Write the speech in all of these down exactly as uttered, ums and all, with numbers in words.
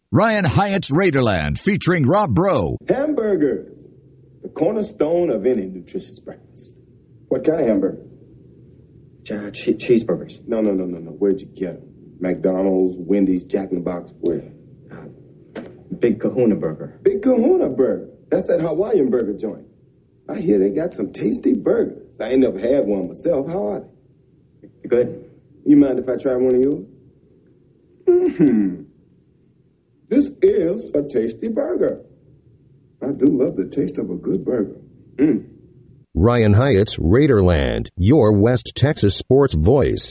Ryan Hyatt's Raiderland, featuring Rob Breaux. Hamburgers, the cornerstone of any nutritious breakfast. What kind of hamburger? Uh, che- cheeseburgers. No, no, no, no, no. Where'd you get them? McDonald's, Wendy's, Jack in the Box, where? Uh, Big Kahuna Burger. Big Kahuna Burger. That's that Hawaiian burger joint. I hear they got some tasty burgers. I ain't never had one myself. How are they? You good? You mind if I try one of yours? Mm-hmm. This is a tasty burger. I do love the taste of a good burger. Mm. Ryan Hyatt's Raiderland, your West Texas sports voice.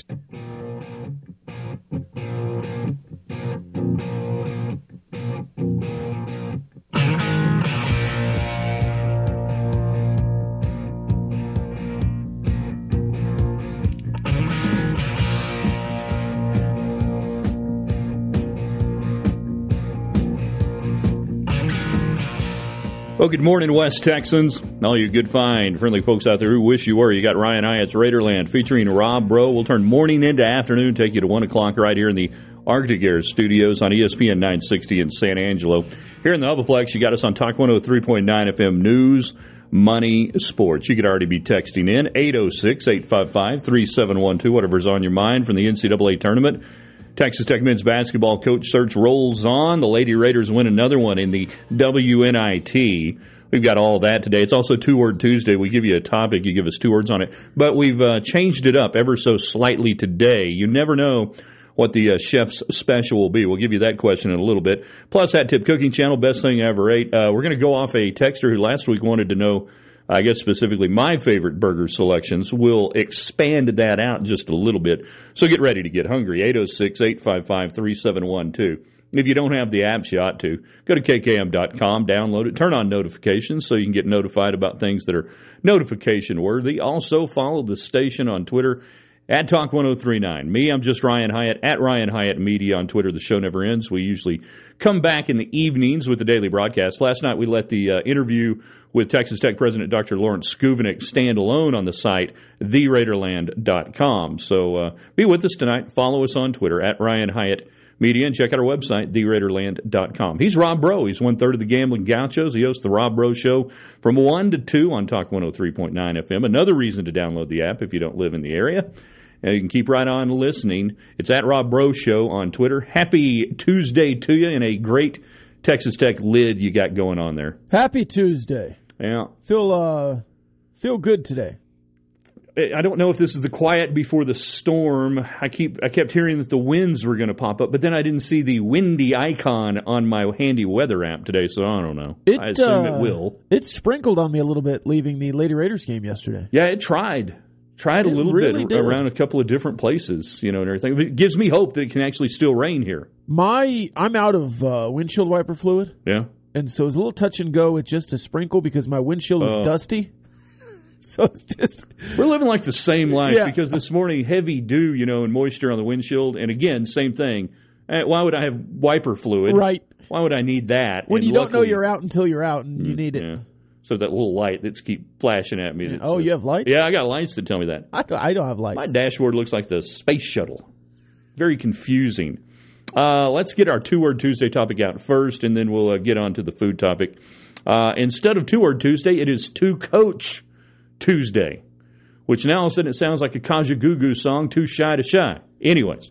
Well, good morning, West Texans. All you good, fine, friendly folks out there who wish you were. You got Ryan Hyatt's Raiderland featuring Rob Breaux. We'll turn morning into afternoon, take you to one o'clock right here in the Arctic Air studios on E S P N nine sixty in San Angelo. Here in the Hubaplex, you got us on Talk one oh three point nine F M News, Money, Sports. You could already be texting in eight oh six, eight five five, three seven one two, whatever's on your mind from the N C double A tournament. Texas Tech men's basketball coach search rolls on. The Lady Raiders win another one in the W N I T. We've got all that today. It's also Two-Word Tuesday. We give you a topic. You give us two words on it. But we've uh, changed it up ever so slightly today. You never know what the uh, chef's special will be. We'll give you that question in a little bit. Plus, Hat Tip Cooking Channel, best thing I ever ate. Uh, we're going to go off a texter who last week wanted to know, I guess specifically my favorite burger selections. We'll expand that out just a little bit. So get ready to get hungry. eight oh six, eight five five, three seven one two. If you don't have the apps, you ought to. Go to K K M dot com, download it, turn on notifications so you can get notified about things that are notification worthy. Also, follow the station on Twitter at Talk one oh three nine. Me, I'm just Ryan Hyatt, at Ryan Hyatt Media on Twitter. The show never ends. We usually come back in the evenings with the daily broadcast. Last night we let the uh, interview with Texas Tech President Doctor Lawrence Skuvenick stand alone on the site, the raiderland dot com. So uh, be with us tonight. Follow us on Twitter, at Ryan Hyatt Media, and check out our website, the raiderland dot com. He's Rob Breaux. He's one-third of the Gambling Gauchos. He hosts the Rob Breaux Show from one to two on Talk one oh three point nine F M. Another reason to download the app if you don't live in the area. And you can keep right on listening. It's at Rob Breaux Show on Twitter. Happy Tuesday to you, and a great Texas Tech lid you got going on there. Happy Tuesday. Yeah. Feel uh, feel good today. I don't know if this is the quiet before the storm. I keep I kept hearing that the winds were going to pop up, but then I didn't see the windy icon on my handy weather app today, so I don't know. It, I assume uh, it will. It sprinkled on me a little bit leaving the Lady Raiders game yesterday. Yeah, it tried. Tried a It little really bit did. around a couple of different places, you know, and everything. It gives me hope that it can actually still rain here. My I'm out of uh, windshield wiper fluid, Yeah. and so it's a little touch and go with just a sprinkle because my windshield is Oh. dusty. So it's just We're living like the same life Yeah. because this morning, heavy dew, you know, and moisture on the windshield. And again, same thing. Eh, Why would I have wiper fluid? right Why would I need that? when And you don't know luckily- you're out until you're out and you need it. Yeah. So that little light that's keep flashing at me. that's, Oh, uh, you have lights? Yeah, I got lights that tell me that. I don't, I don't have lights. My dashboard looks like the space shuttle. Very confusing. Uh, let's get our Two-Word Tuesday topic out first, and then we'll uh, get on to the food topic. Uh, instead of Two-Word Tuesday, it is Two-Coach Tuesday, which now all of a sudden it sounds like a Kajagoogoo song, Too Shy to Shy. Anyways,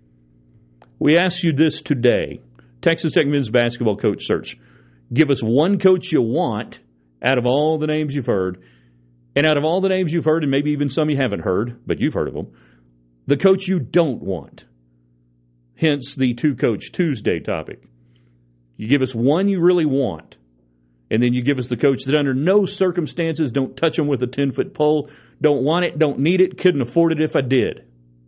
we ask you this today. Texas Tech men's basketball coach search. Give us one coach you want out of all the names you've heard, and out of all the names you've heard, and maybe even some you haven't heard, but you've heard of them, the coach you don't want. Hence the Two-Coach Tuesday topic. You give us one you really want, and then you give us the coach that under no circumstances, don't touch them with a ten-foot pole, don't want it, don't need it, couldn't afford it if I did.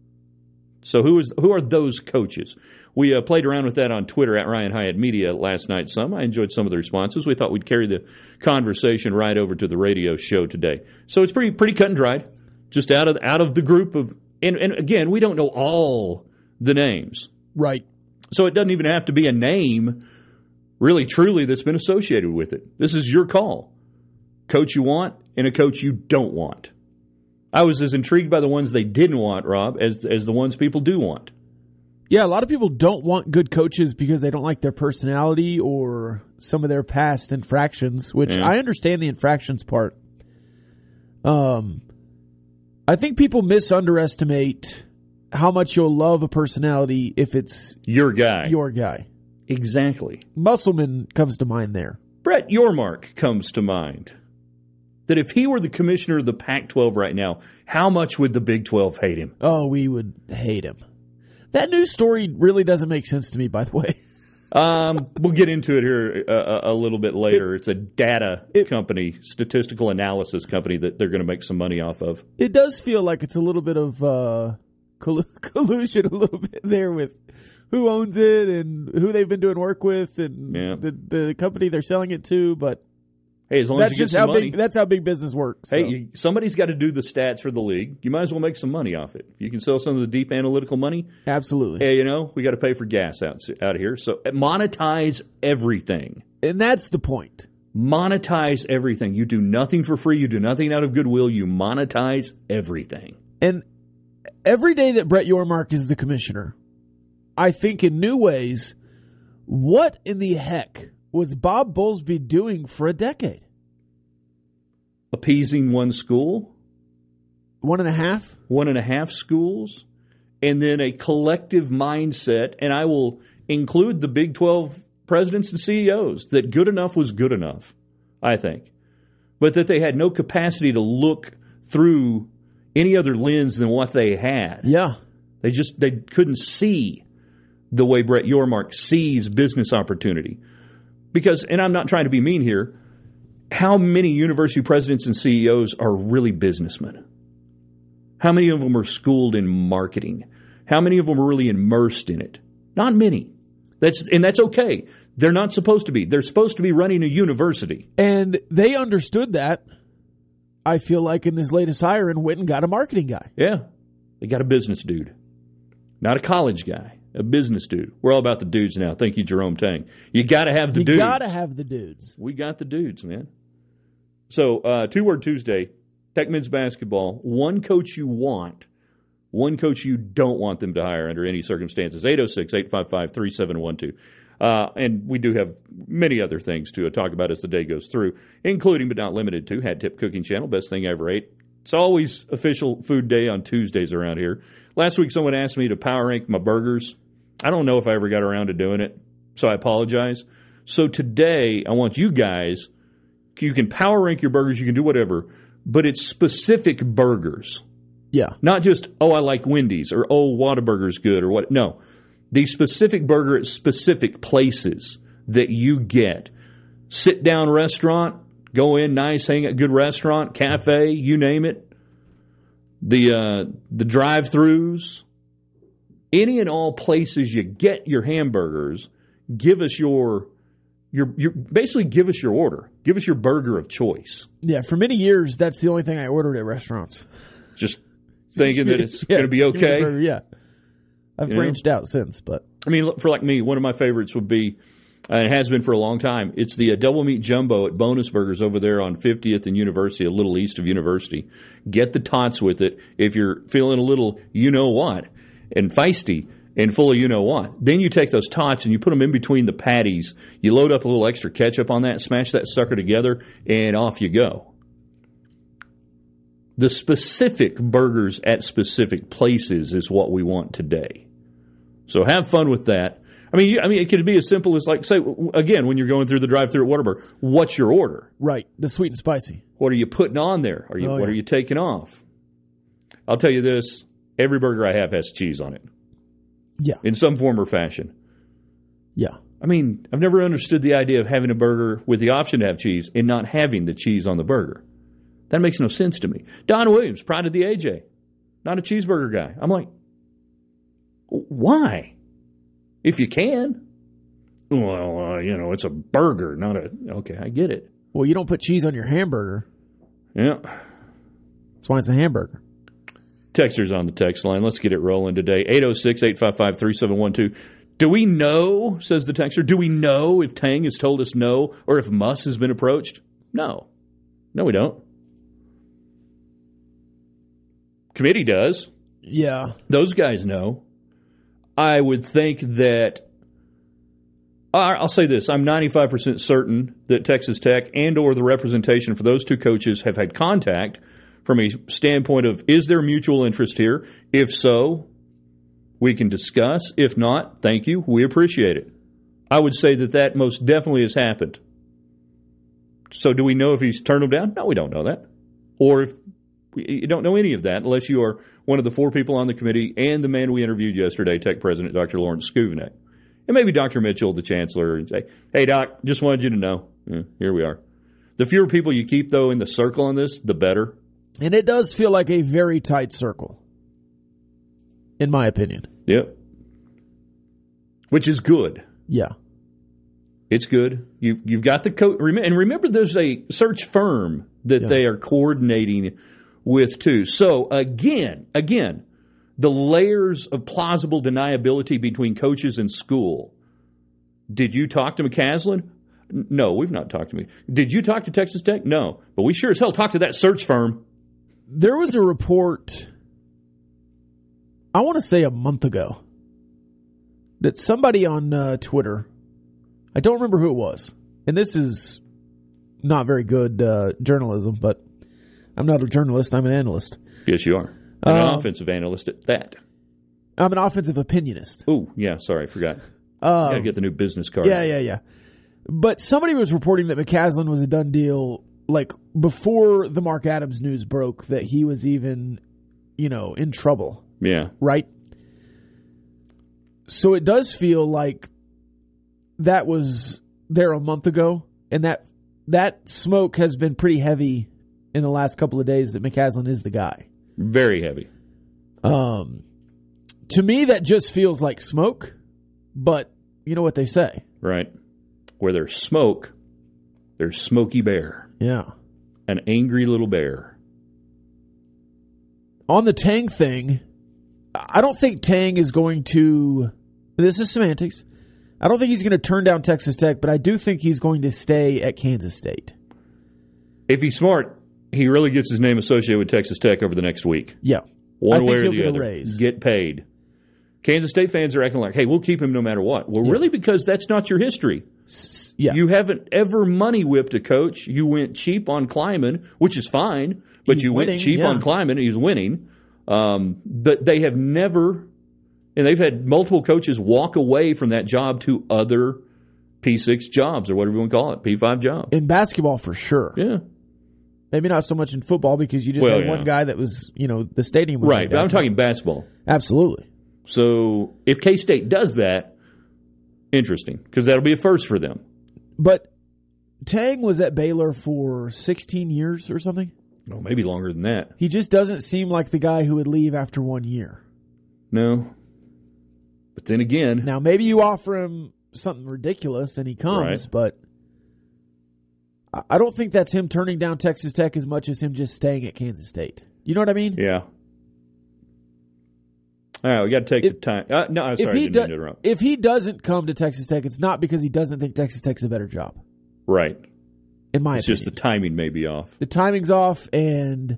So who is who are those coaches? We uh, played around with that on Twitter at Ryan Hyatt Media last night some. I enjoyed some of the responses. We thought we'd carry the conversation right over to the radio show today. So it's pretty pretty cut and dried, just out of out of the group of, and, and again, we don't know all the names. Right. So it doesn't even have to be a name, really, truly, that's been associated with it. This is your call. Coach you want and a coach you don't want. I was as intrigued by the ones they didn't want, Rob, as as the ones people do want. Yeah, a lot of people don't want good coaches because they don't like their personality or some of their past infractions, which Yeah. I understand the infractions part. Um, I think people misunderestimate how much you'll love a personality if it's Your guy. your guy. Exactly. Musselman comes to mind there. Brett Yormark comes to mind. That if he were the commissioner of the Pac twelve right now, how much would the Big twelve hate him? Oh, we would hate him. That news story really doesn't make sense to me, by the way. Um, we'll get into it here a, a little bit later. It's a data it, company, statistical analysis company that they're going to make some money off of. It does feel like it's a little bit of uh, coll- collusion, a little bit there with who owns it and who they've been doing work with and Yeah. the the company they're selling it to. But Hey, as long that's as you get just some how money. big. That's how big business works. Hey, so. you, somebody's got to do the stats for the league. You might as well make some money off it. If you can sell some of the deep analytical money, Absolutely. hey, you know, we got to pay for gas out, out of here. So monetize everything. And that's the point. Monetize everything. You do nothing for free. You do nothing out of goodwill. You monetize everything. And every day that Brett Yormark is the commissioner, I think in new ways, what in the heck was Bob Bowlesby doing for a decade? Appeasing one school, One and a half? one and a half schools, and then a collective mindset, and I will include the Big twelve presidents and C E Os, that good enough was good enough, I think. But that they had no capacity to look through any other lens than what they had. Yeah. They just they couldn't see the way Brett Yormark sees business opportunity. Because, and I'm not trying to be mean here, how many university presidents and C E Os are really businessmen? How many of them are schooled in marketing? How many of them are really immersed in it? Not many. That's and that's okay. They're not supposed to be. They're supposed to be running a university. And they understood that, I feel like, in this latest hire, and went and got a marketing guy. Yeah. They got a business dude. Not a college guy. A business dude. We're all about the dudes now. Thank you, Jerome Tang. You got to have the you dudes. You got to have the dudes. We got the dudes, man. So, uh, Two-Word Tuesday, Tech men's basketball. One coach you want, one coach you don't want them to hire under any circumstances. eight oh six, eight five five, three seven one two. Uh, and we do have many other things to talk about as the day goes through, including but not limited to Hat Tip Cooking Channel, best thing I ever ate. It's always official food day on Tuesdays around here. Last week, someone asked me to power rank my burgers. I don't know if I ever got around to doing it, so I apologize. So today, I want you guys, you can power rank your burgers, you can do whatever, but it's specific burgers. Yeah. Not just, oh, I like Wendy's, or oh, Whataburger's good, or what. No. The specific burger at specific places that you get. Sit-down restaurant, go in, nice, hang at good restaurant, cafe, you name it. The uh, the drive-thrus, any and all places you get your hamburgers, give us your your your basically give us your order. Give us your burger of choice. Yeah, for many years, that's the only thing I ordered at restaurants. Just thinking that it's yeah, going to be give me the okay. burger, yeah. I've You branched out since, but I mean, for like me, one of my favorites would be, uh, it has been for a long time, it's the uh, double meat jumbo at Bonus Burgers over there on fiftieth and University, a little east of University. Get the tots with it if you're feeling a little you-know-what and feisty and full of you-know-what. Then you take those tots and you put them in between the patties. You load up a little extra ketchup on that, smash that sucker together, and off you go. The specific burgers at specific places is what we want today. So have fun with that. I mean, you, I mean, it could be as simple as, like, say, again, when you're going through the drive-thru at Whataburger, what's your order? right, the sweet and spicy. What are you putting on there? Are you Oh, what yeah. are you taking off? I'll tell you this: every burger I have has cheese on it Yeah, in some form or fashion. yeah. I mean, I've never understood the idea of having a burger with the option to have cheese and not having the cheese on the burger. That makes no sense to me. Don Williams, Pride of the A J, not a cheeseburger guy. I'm like, why? If you can. Well, uh, you know, it's a burger, not a... Okay, I get it. Well, you don't put cheese on your hamburger. Yeah. That's why it's a hamburger. Texters on the text line. Let's get it rolling today. eight oh six, eight five five, three seven one two. Do we know, says the texter, do we know if Tang has told us no or if Muss has been approached? No. No, we don't. Committee does. Yeah. Those guys know. I would think that, I'll say this, I'm ninety-five percent certain that Texas Tech and or the representation for those two coaches have had contact from a standpoint of, is there mutual interest here? If so, we can discuss. If not, thank you. We appreciate it. I would say that that most definitely has happened. So do we know if he's turned them down? No, we don't know that. Or if you don't know any of that unless you are one of the four people on the committee and the man we interviewed yesterday, Tech President Doctor Lawrence Skouvenek. And maybe Doctor Mitchell, the chancellor, and say, hey, Doc, just wanted you to know. Yeah, here we are. The fewer people you keep, though, in the circle on this, the better. And it does feel like a very tight circle, in my opinion. Yep. Which is good. Yeah. It's good. You, you've got the coach. And remember, there's a search firm that yeah. they are coordinating with, too. So, again, again, the layers of plausible deniability between coaches and school. Did you talk to McCaslin? No, we've not talked to me. Did you talk to Texas Tech? No. But we sure as hell talked to that search firm. There was a report, I want to say a month ago, that somebody on uh, Twitter, I don't remember who it was, and this is not very good uh, journalism, but I'm not a journalist, I'm an analyst. Yes, you are. An Uh, offensive analyst at that. I'm an offensive opinionist. Oh, yeah, sorry, I forgot. Um, Got to get the new business card. Yeah, yeah, yeah. But somebody was reporting that McCaslin was a done deal, like, before the Mark Adams news broke, that he was even, you know, in trouble. Yeah. Right? So it does feel like that was there a month ago, and that that smoke has been pretty heavy in the last couple of days that McCaslin is the guy. Very heavy. Um, to me, that just feels like smoke, but you know what they say. Right. Where there's smoke, there's Smokey Bear. Yeah. An angry little bear. On the Tang thing, I don't think Tang is going to, this is semantics, I don't think he's going to turn down Texas Tech, but I do think he's going to stay at Kansas State. If he's smart, he really gets his name associated with Texas Tech over the next week. Yeah. One I way think or he'll the get other. a raise. Get paid. Kansas State fans are acting like, hey, we'll keep him no matter what. Well, Yeah. really, because that's not your history. S- Yeah. You haven't ever money whipped a coach. You went cheap on Kleiman, which is fine, but He's you winning, went cheap yeah. on Kleiman. He's winning. Um, but they have never, and they've had multiple coaches walk away from that job to other P six jobs or whatever you want to call it, P five jobs. In basketball, for sure. Yeah. Maybe not so much in football because you just Well, had yeah. one guy that was, you know, the stadium was Right, named but I'm after. talking basketball. Absolutely. So if K-State does that, interesting, because that'll be a first for them. But Tang was at Baylor for sixteen years or something. Oh, maybe longer than that. He just doesn't seem like the guy who would leave after one year. No. But then again, Now, maybe you offer him something ridiculous and he comes, Right. but I- I don't think that's him turning down Texas Tech as much as him just staying at Kansas State. You know what I mean? yeah. All right, we got to take If- the time. Uh, no, I'm sorry, I if he didn't mean do- to interrupt. if he doesn't come to Texas Tech, it's not because he doesn't think Texas Tech's a better job. Right. In my It's opinion, just the timing may be off. the timing's off, and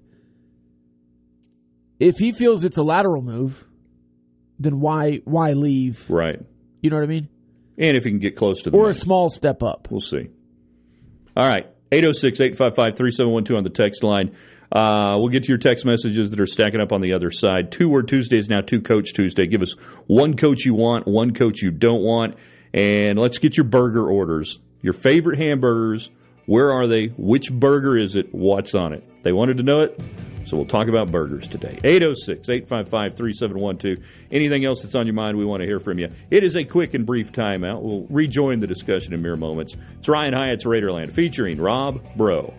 if he feels it's a lateral move, then why why leave? Right. You know what I mean? And if he can get close to the Or a money. small step up. We'll see. All right. eight oh six, eight five five, three seven one two on the text line. Uh, we'll get to your text messages that are stacking up on the other side. Two Word Tuesday is now Two Coach Tuesday. Give us one coach you want, one coach you don't want, and let's get your burger orders. Your favorite hamburgers. Where are they? Which burger is it? What's on it? They wanted to know it, so we'll talk about burgers today. eight oh six, eight five five, three seven one two. Anything else that's on your mind, we want to hear from you. It is a quick and brief timeout. We'll rejoin the discussion in mere moments. It's Ryan Hyatt's Raiderland featuring Rob Bro.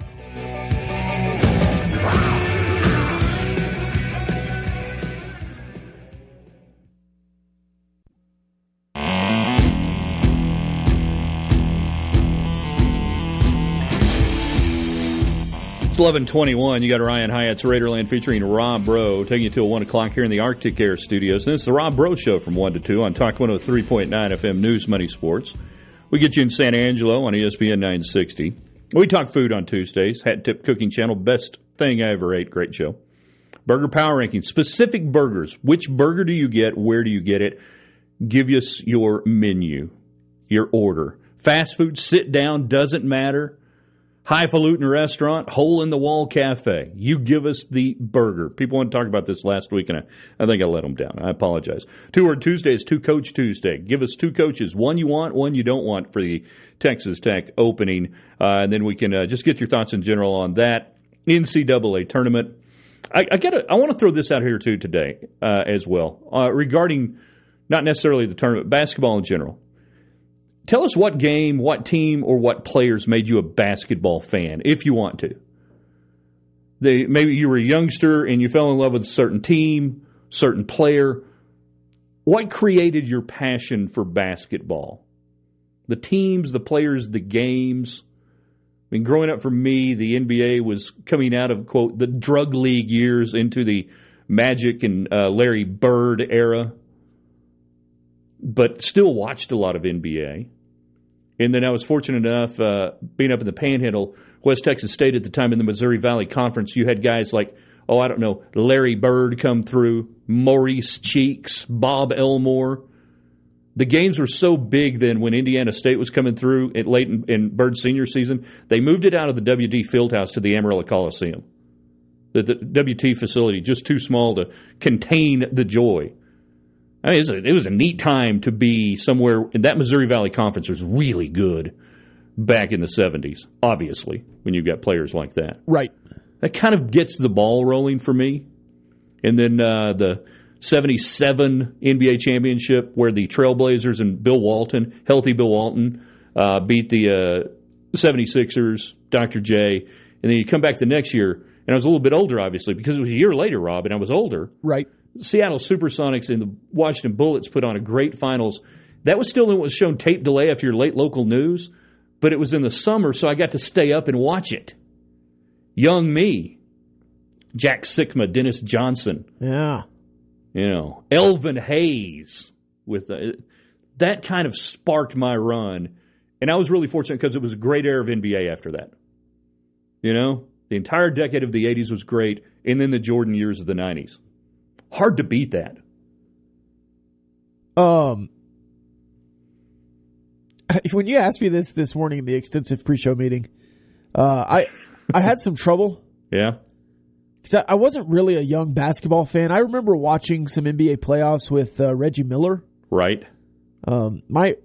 It's eleven twenty-one. You got Ryan Hyatt's Raiderland featuring Rob Bro, taking you till one o'clock here in the Arctic Air Studios. And it's the Rob Bro Show from one to two on Talk one oh three point nine F M News, Money, Sports. We get you in San Angelo on E S P N nine sixty. We talk food on Tuesdays. Hat Tip Cooking Channel, best thing I ever ate. Great show. Burger Power Rankings, specific burgers. Which burger do you get? Where do you get it? give us your menu, your order. Fast food, sit down, doesn't matter. Highfalutin restaurant, hole-in-the-wall cafe. You give us the burger. People want to talk about this last week, and I, I think I let them down. I apologize. Two-Word Tuesday is Two-Coach Tuesday. Give us two coaches, one you want, one you don't want for the Texas Tech opening. Uh, and then we can uh, just get your thoughts in general on that. N C double A tournament. I, I, gotta, I want to throw this out here, too, today uh, as well, uh, regarding not necessarily the tournament, basketball in general. Tell us what game, what team, or what players made you a basketball fan, if you want to. They, maybe you were a youngster and you fell in love with a certain team, certain player. What created your passion for basketball? The teams, the players, the games. I mean, growing up for me, the N B A was coming out of, quote, the drug league years into the Magic and uh, Larry Bird era, but still watched a lot of N B A. And then I was fortunate enough, uh, being up in the Panhandle, West Texas State at the time in the Missouri Valley Conference, you had guys like, oh, I don't know, Larry Bird come through, Maurice Cheeks, Bob Elmore. The games were so big then when Indiana State was coming through at late in, in Bird's senior season, they moved it out of the W D Fieldhouse to the Amarillo Coliseum. The, the W T facility, just too small to contain the joy. I mean, it was, a, it was a neat time to be somewhere, and that Missouri Valley Conference was really good back in the seventies, obviously, when you've got players like that. Right. That kind of gets the ball rolling for me. And then uh, the seventy-seven N B A championship where the Trailblazers and Bill Walton, healthy Bill Walton, uh, beat the uh, seventy-sixers, Doctor J. And then you come back the next year, and I was a little bit older, obviously, because it was a year later, Rob, and I was older. Right. Seattle Supersonics and the Washington Bullets put on a great finals. That was still when it was shown tape delay after your late local news, but it was in the summer, so I got to stay up and watch it. Young me. Jack Sikma, Dennis Johnson. Yeah. You know, Elvin Hayes. With the, that kind of sparked my run, and I was really fortunate because it was a great era of N B A after that. You know, the entire decade of the eighties was great, and then the Jordan years of the nineties. Hard to beat that. Um, when you asked me this this morning in the extensive pre-show meeting, uh, I I had some trouble. Yeah. Because I, I wasn't really a young basketball fan. I remember watching some N B A playoffs with uh, Reggie Miller. Right. Um, my,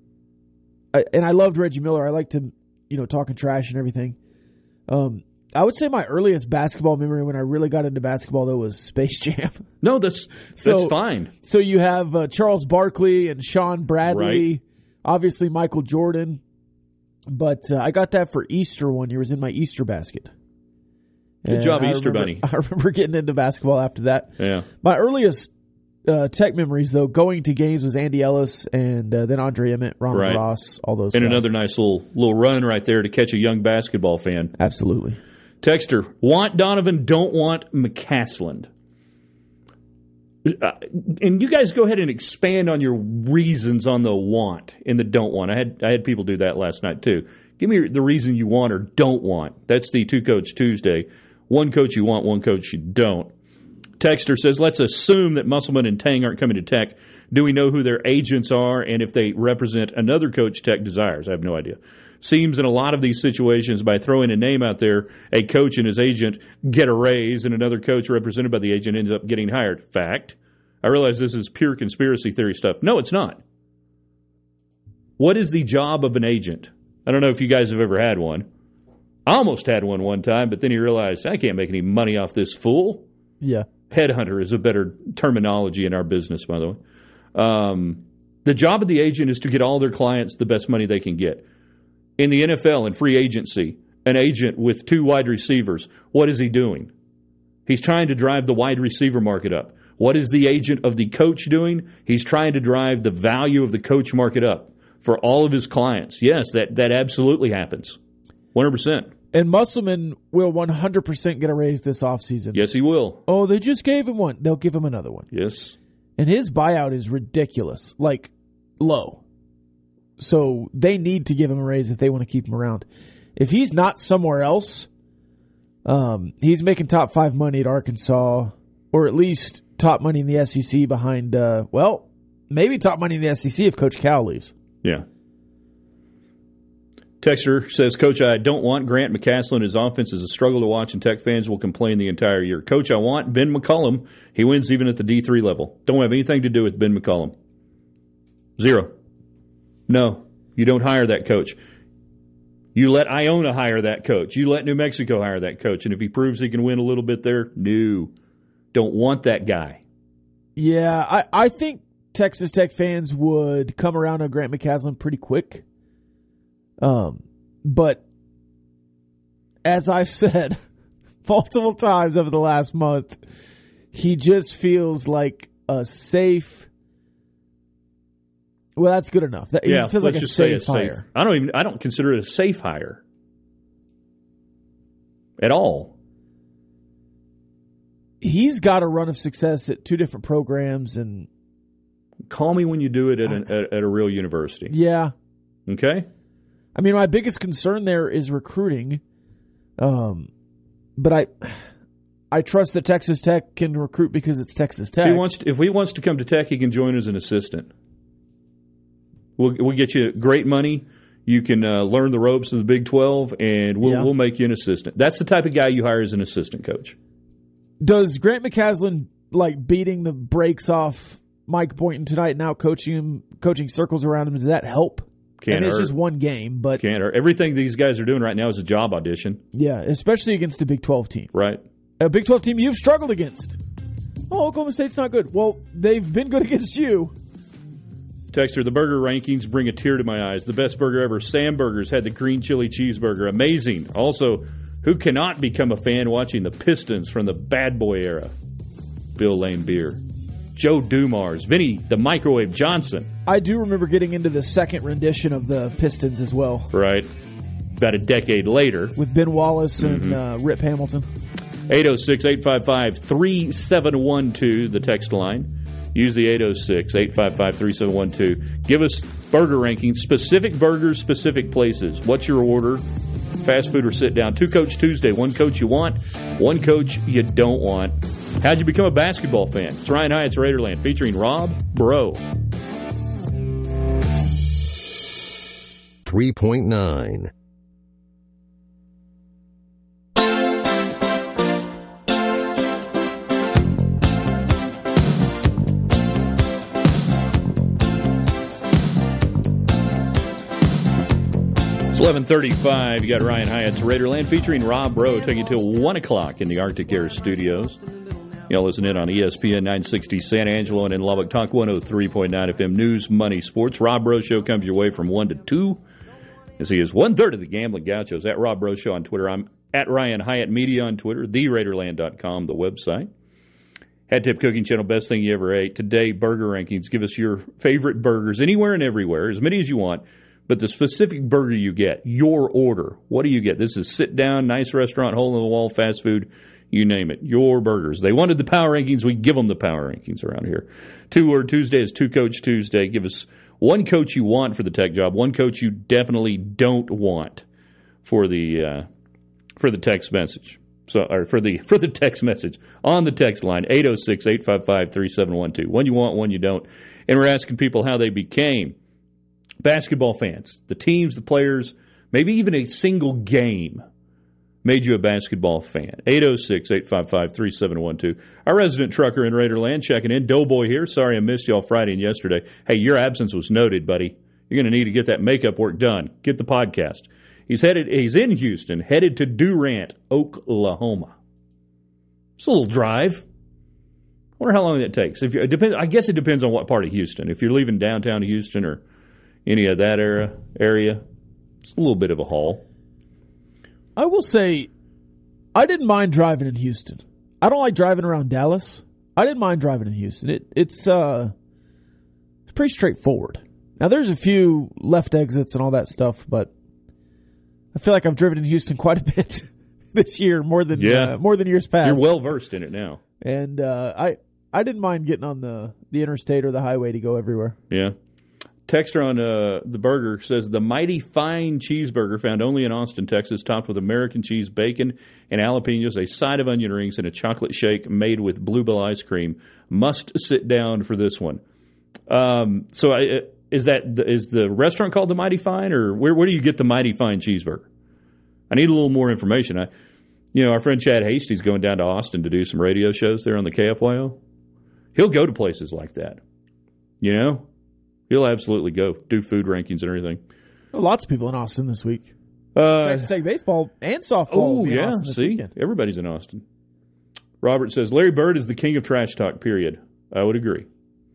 I, and I loved Reggie Miller. I liked him, you know, talking trash and everything. Um. I would say my earliest basketball memory when I really got into basketball, though, was Space Jam. No, that's so, that's fine. So you have uh, Charles Barkley and Sean Bradley, right. Obviously Michael Jordan. But uh, I got that for Easter one year. It was in my Easter basket. Good and job, I Easter remember, Bunny. I remember getting into basketball after that. Yeah. My earliest uh, Tech memories, though, going to games was Andy Ellis and uh, then Andre Emmett, Ronald right. Ross, all those And guys. another nice little little run right there to catch a young basketball fan. Absolutely. Texter, want Donovan, don't want McCasland. Uh, and you guys go ahead and expand on your reasons on the want and the don't want. I had I had people do that last night too. Give me the reason you want or don't want. That's the Two-Coach Tuesday. One coach you want, one coach you don't. Texter says, let's assume that Musselman and Tang aren't coming to Tech. Do we know who their agents are and if they represent another coach Tech desires? I have no idea. Seems in a lot of these situations, by throwing a name out there, a coach and his agent get a raise, and another coach represented by the agent ends up getting hired. Fact. I realize this is pure conspiracy theory stuff. No, it's not. What is the job of an agent? I don't know if you guys have ever had one. I almost had one one time, but then you realize, I can't make any money off this fool. Yeah. Headhunter is a better terminology in our business, by the way. Um, the job of the agent is to get all their clients the best money they can get. In the N F L and free agency, an agent with two wide receivers, what is he doing? He's trying to drive the wide receiver market up. What is the agent of the coach doing? He's trying to drive the value of the coach market up for all of his clients. Yes, that, that absolutely happens. one hundred percent. And Musselman will one hundred percent get a raise this offseason. Yes, he will. Oh, they just gave him one. They'll give him another one. Yes. And his buyout is ridiculous, like low. So they need to give him a raise if they want to keep him around. If he's not somewhere else, um, he's making top five money at Arkansas, or at least top money in the S E C behind, uh, well, maybe top money in the S E C if Coach Cal leaves. Yeah. Texter says, Coach, I don't want Grant McCasland. His offense is a struggle to watch, and Tech fans will complain the entire year. Coach, I want Ben McCollum. He wins even at the D three level. Don't have anything to do with Ben McCollum. Zero. No, you don't hire that coach. You let Iona hire that coach. You let New Mexico hire that coach. And if he proves he can win a little bit there, no. Don't want that guy. Yeah, I, I think Texas Tech fans would come around to Grant McCasland pretty quick. Um, but as I've said multiple times over the last month, he just feels like a safe. Well, that's good enough. That, yeah, he feels let's like a just say safe a safe. hire. I don't even. I don't consider it a safe hire at all. He's got a run of success at two different programs, and call me when you do it at, an, at, at a real university. Yeah. Okay. I mean, my biggest concern there is recruiting, um, but I, I trust that Texas Tech can recruit because it's Texas Tech. If he wants to, if he wants to come to Tech, he can join as an assistant. We'll we'll get you great money. You can uh, learn the ropes of the Big twelve, and we'll Yeah. we'll make you an assistant. That's the type of guy you hire as an assistant coach. Does Grant McCasland like beating the brakes off Mike Boynton tonight, now coaching him, coaching circles around him? Does that help? Can't and it's hurt. just one game, but Can't hurt. Everything these guys are doing right now is a job audition. Yeah, especially against a Big twelve team. Right. A Big twelve team you've struggled against. Oh, Oklahoma State's not good. Well, they've been good against you. Texter, the burger rankings bring a tear to my eyes. The best burger ever. Sam Burgers had the green chili cheeseburger. Amazing. Also, who cannot become a fan watching the Pistons from the bad boy era? Bill Lane Beer. Joe Dumars. Vinny, the Microwave Johnson. I do remember getting into the second rendition of the Pistons as well. Right. About a decade later. With Ben Wallace and Mm-hmm. uh, Rip Hamilton. eight oh six, eight five five, three seven one two, the text line. Use the eight oh six, eight five five, three seven one two. Give us burger rankings, specific burgers, specific places. What's your order? Fast food or sit down? Two Coach Tuesday. One coach you want, one coach you don't want. How'd you become a basketball fan? It's Ryan Hyatt's Raiderland featuring Rob Bro. three point nine. eleven thirty-five, you got Ryan Hyatt's Raiderland featuring Rob Bro, taking you till one o'clock in the Arctic Air Studios. You know, listen in on E S P N nine sixty San Angelo and in Lubbock, Talk one oh three point nine F M News, Money, Sports. Rob Bro Show comes your way from one to two, as he is one-third of the Gambling Gauchos. At Rob Bro Show on Twitter. I'm at Ryan Hyatt Media on Twitter, the raiderland dot com, the website. Head Tip Cooking Channel, best thing you ever ate. Today, burger rankings. Give us your favorite burgers anywhere and everywhere, as many as you want. But the specific burger you get, your order. What do you get? This is sit down, nice restaurant, hole in the wall, fast food, you name it. Your burgers. They wanted the power rankings. We give them the power rankings around here. Two Word Tuesday is Two Coach Tuesday. Give us one coach you want for the Tech job, one coach you definitely don't want for the uh, for the text message. So, or for the for the text message on the text line eight oh six, eight five five, three seven one two. One you want, one you don't. And we're asking people how they became basketball fans. The teams, the players, maybe even a single game made you a basketball fan. eight oh six, eight five five, three seven one two. Our resident trucker in Raiderland checking in. Doughboy here. Sorry I missed y'all Friday and yesterday. Hey, your absence was noted, buddy. You're going to need to get that makeup work done. Get the podcast. He's headed. He's in Houston, headed to Durant, Oklahoma. It's a little drive. I wonder how long that takes. If you, it depends, I guess it depends on what part of Houston. If you're leaving downtown Houston or any of that era, area, it's a little bit of a haul. I will say, I didn't mind driving in Houston. I don't like driving around Dallas. I didn't mind driving in Houston. It, it's uh, it's pretty straightforward. Now, there's a few left exits and all that stuff, but I feel like I've driven in Houston quite a bit this year, more than Yeah. uh, more than years past. You're well versed in it now. And uh, I I didn't mind getting on the, the interstate or the highway to go everywhere. Yeah. Texter on uh, the burger says, the mighty fine cheeseburger found only in Austin, Texas, topped with American cheese, bacon, and jalapenos, a side of onion rings, and a chocolate shake made with Bluebell ice cream. Must sit down for this one. Um, so I, is that is the restaurant called the Mighty Fine, or where where do you get the Mighty Fine cheeseburger? I need a little more information. I, you know, our friend Chad Hasty's going down to Austin to do some radio shows there on the K F Y O. He'll go to places like that. You know, he'll absolutely go do food rankings and everything. Well, lots of people in Austin this week. Uh, Texas Tech baseball and softball. Oh will be in yeah, Austin this see, weekend. everybody's in Austin. Robert says Larry Bird is the king of trash talk. Period. I would agree.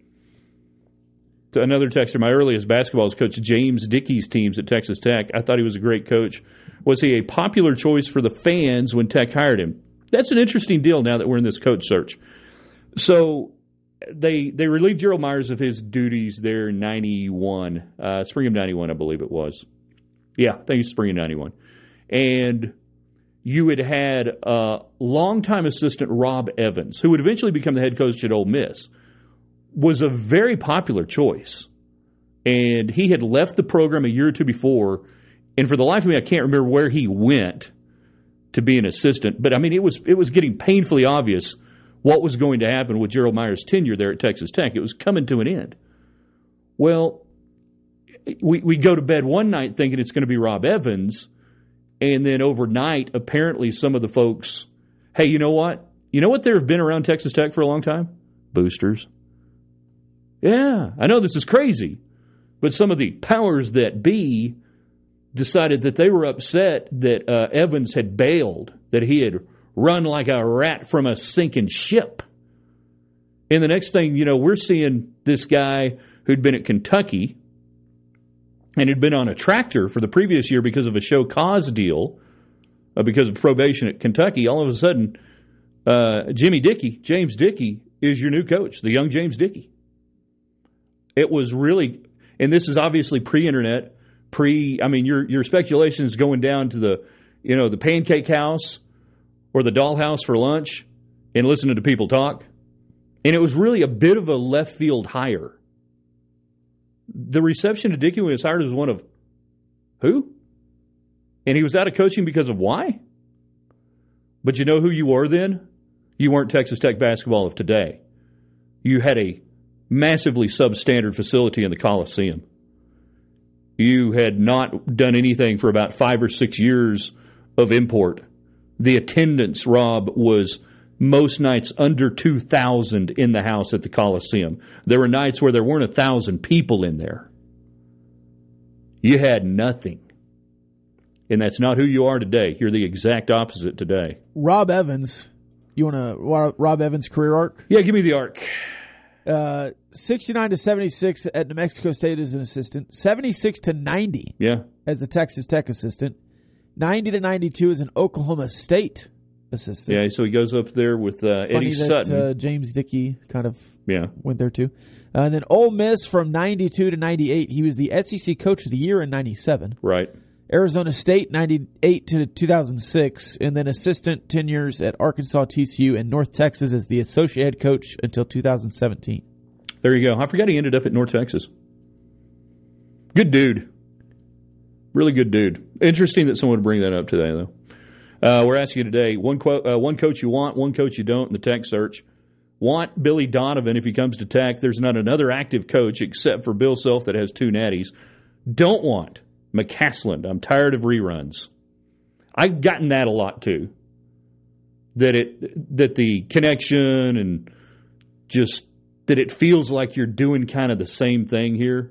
To another texter, my earliest basketball coach James Dickey's teams at Texas Tech. I thought he was a great coach. Was he a popular choice for the fans when Tech hired him? That's an interesting deal now that we're in this coach search. So they they relieved Gerald Myers of his duties there in ninety-one, uh, spring of ninety-one, I believe it was. Yeah, I think it's spring of ninety-one. And you had had uh, longtime assistant Rob Evans, who would eventually become the head coach at Ole Miss, was a very popular choice. And he had left the program a year or two before, and for the life of me, I can't remember where he went to be an assistant. But, I mean, it was it was getting painfully obvious what was going to happen with Gerald Myers' tenure there at Texas Tech. It was coming to an end. Well, we, we go to bed one night thinking it's going to be Rob Evans, and then overnight, apparently some of the folks, hey, you know what? You know what there have been around Texas Tech for a long time? Boosters. Yeah, I know this is crazy, but some of the powers that be decided that they were upset that uh, Evans had bailed, that he had run like a rat from a sinking ship. And the next thing, you know, we're seeing this guy who'd been at Kentucky and had been on a tractor for the previous year because of a show cause deal, uh, because of probation at Kentucky. All of a sudden, uh, Jimmy Dickey, James Dickey, is your new coach, the young James Dickey. It was really, and this is obviously pre-internet, pre, I mean, your your speculation is going down to the, you know, the pancake house or the dollhouse for lunch and listening to people talk. And it was really a bit of a left field hire. The reception to Dickey when he was hired was one of, who? And he was out of coaching because of why? But you know who you were then? You weren't Texas Tech basketball of today. You had a massively substandard facility in the Coliseum. You had not done anything for about five or six years of import. The attendance, Rob, was most nights under two thousand in the house at the Coliseum. There were nights where there weren't one thousand people in there. You had nothing. And that's not who you are today. You're the exact opposite today. Rob Evans, you want to Rob Evans' career arc? Yeah, give me the arc. Uh, sixty-nine to seventy-six at New Mexico State as an assistant. seventy-six to ninety yeah. as a Texas Tech assistant. ninety to ninety-two as an Oklahoma State assistant. Yeah, so he goes up there with uh, Eddie Funny that, Sutton. Uh, James Dickey kind of yeah. went there too. Uh, and then Ole Miss from ninety-two to ninety-eight. He was the S E C Coach of the Year in ninety-seven. Right. Arizona State, ninety-eight to two thousand six, and then assistant tenures at Arkansas, T C U, and North Texas as the associate head coach until two thousand seventeen. There you go. I forgot he ended up at North Texas. Good dude. Really good dude. Interesting that someone would bring that up today, though. Uh, we're asking you today, one, quote, uh, one coach you want, one coach you don't in the Tech search. Want Billy Donovan if he comes to Tech. There's not another active coach except for Bill Self that has two natties. Don't want McCasland. I'm tired of reruns. I've gotten that a lot too. That it that the connection and just that it feels like you're doing kind of the same thing here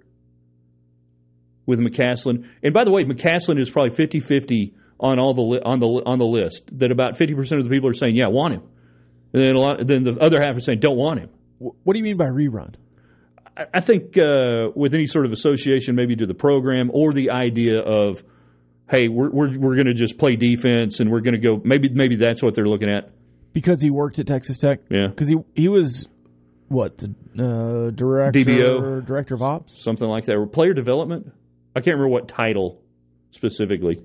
with McCasland. And by the way, McCasland is probably fifty-fifty on all the li- on the on the list. That about fifty percent of the people are saying, "Yeah, want him," and then a lot. Then the other half are saying, "Don't want him." What do you mean by rerun? I think uh, with any sort of association maybe to the program or the idea of, hey, we're we're, we're going to just play defense and we're going to go, maybe maybe that's what they're looking at. Because he worked at Texas Tech? Yeah. Because he, he was, what, the uh, director, D B O. Director of Ops? Something like that. Or player development? I can't remember what title specifically.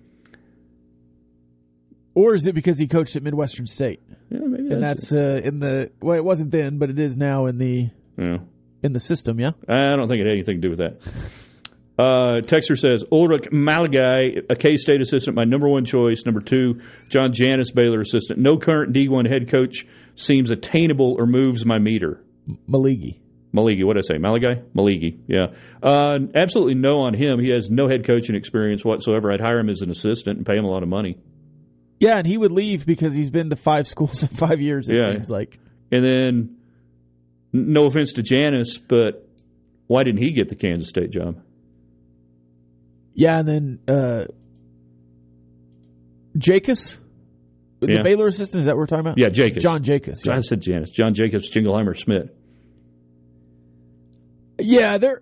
Or is it because he coached at Midwestern State? Yeah, maybe that's And that's uh, in the, well, it wasn't then, but it is now in the... Yeah. In the system, yeah? I don't think it had anything to do with that. Uh, Texter says, Ulrich Malagai, a K-State assistant, my number one choice. Number two, John Janis, Baylor assistant. No current D one head coach seems attainable or moves my meter. Maligi. Maligi, what did I say? Malagai? Maligi, yeah. Uh, absolutely no on him. He has no head coaching experience whatsoever. I'd hire him as an assistant and pay him a lot of money. Yeah, and he would leave because he's been to five schools in five years, it yeah. seems like. And then, no offense to Janice, but why didn't he get the Kansas State job? Yeah, and then uh, Jacobs, the yeah. Baylor assistant, is that what we're talking about? Yeah, Jacobs. John Jacobs. Yeah. I said Janice. John Jacobs, Jingleheimer, Smith. Yeah, they're.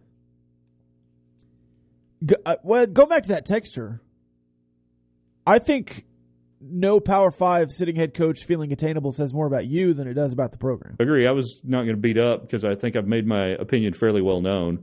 Go, uh, well, go back to that texture. I think no Power Five sitting head coach feeling attainable says more about you than it does about the program. Agree. I was not going to beat up because I think I've made my opinion fairly well known.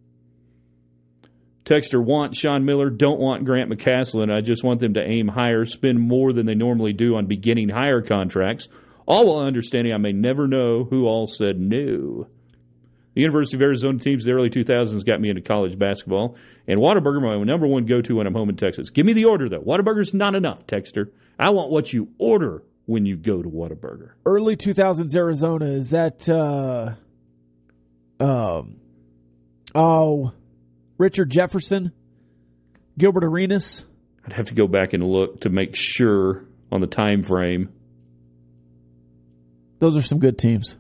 Texter want Sean Miller, don't want Grant McCaslin. I just want them to aim higher, spend more than they normally do on beginning hire contracts, all while understanding I may never know who all said no. The University of Arizona teams of the early two thousands got me into college basketball, and Whataburger, my number one go-to when I'm home in Texas. Give me the order, though. Whataburger's not enough, Texter. I want what you order when you go to Whataburger. Early two thousands Arizona, is that, uh, um, oh, Richard Jefferson, Gilbert Arenas? I'd have to go back and look to make sure on the time frame. Those are some good teams.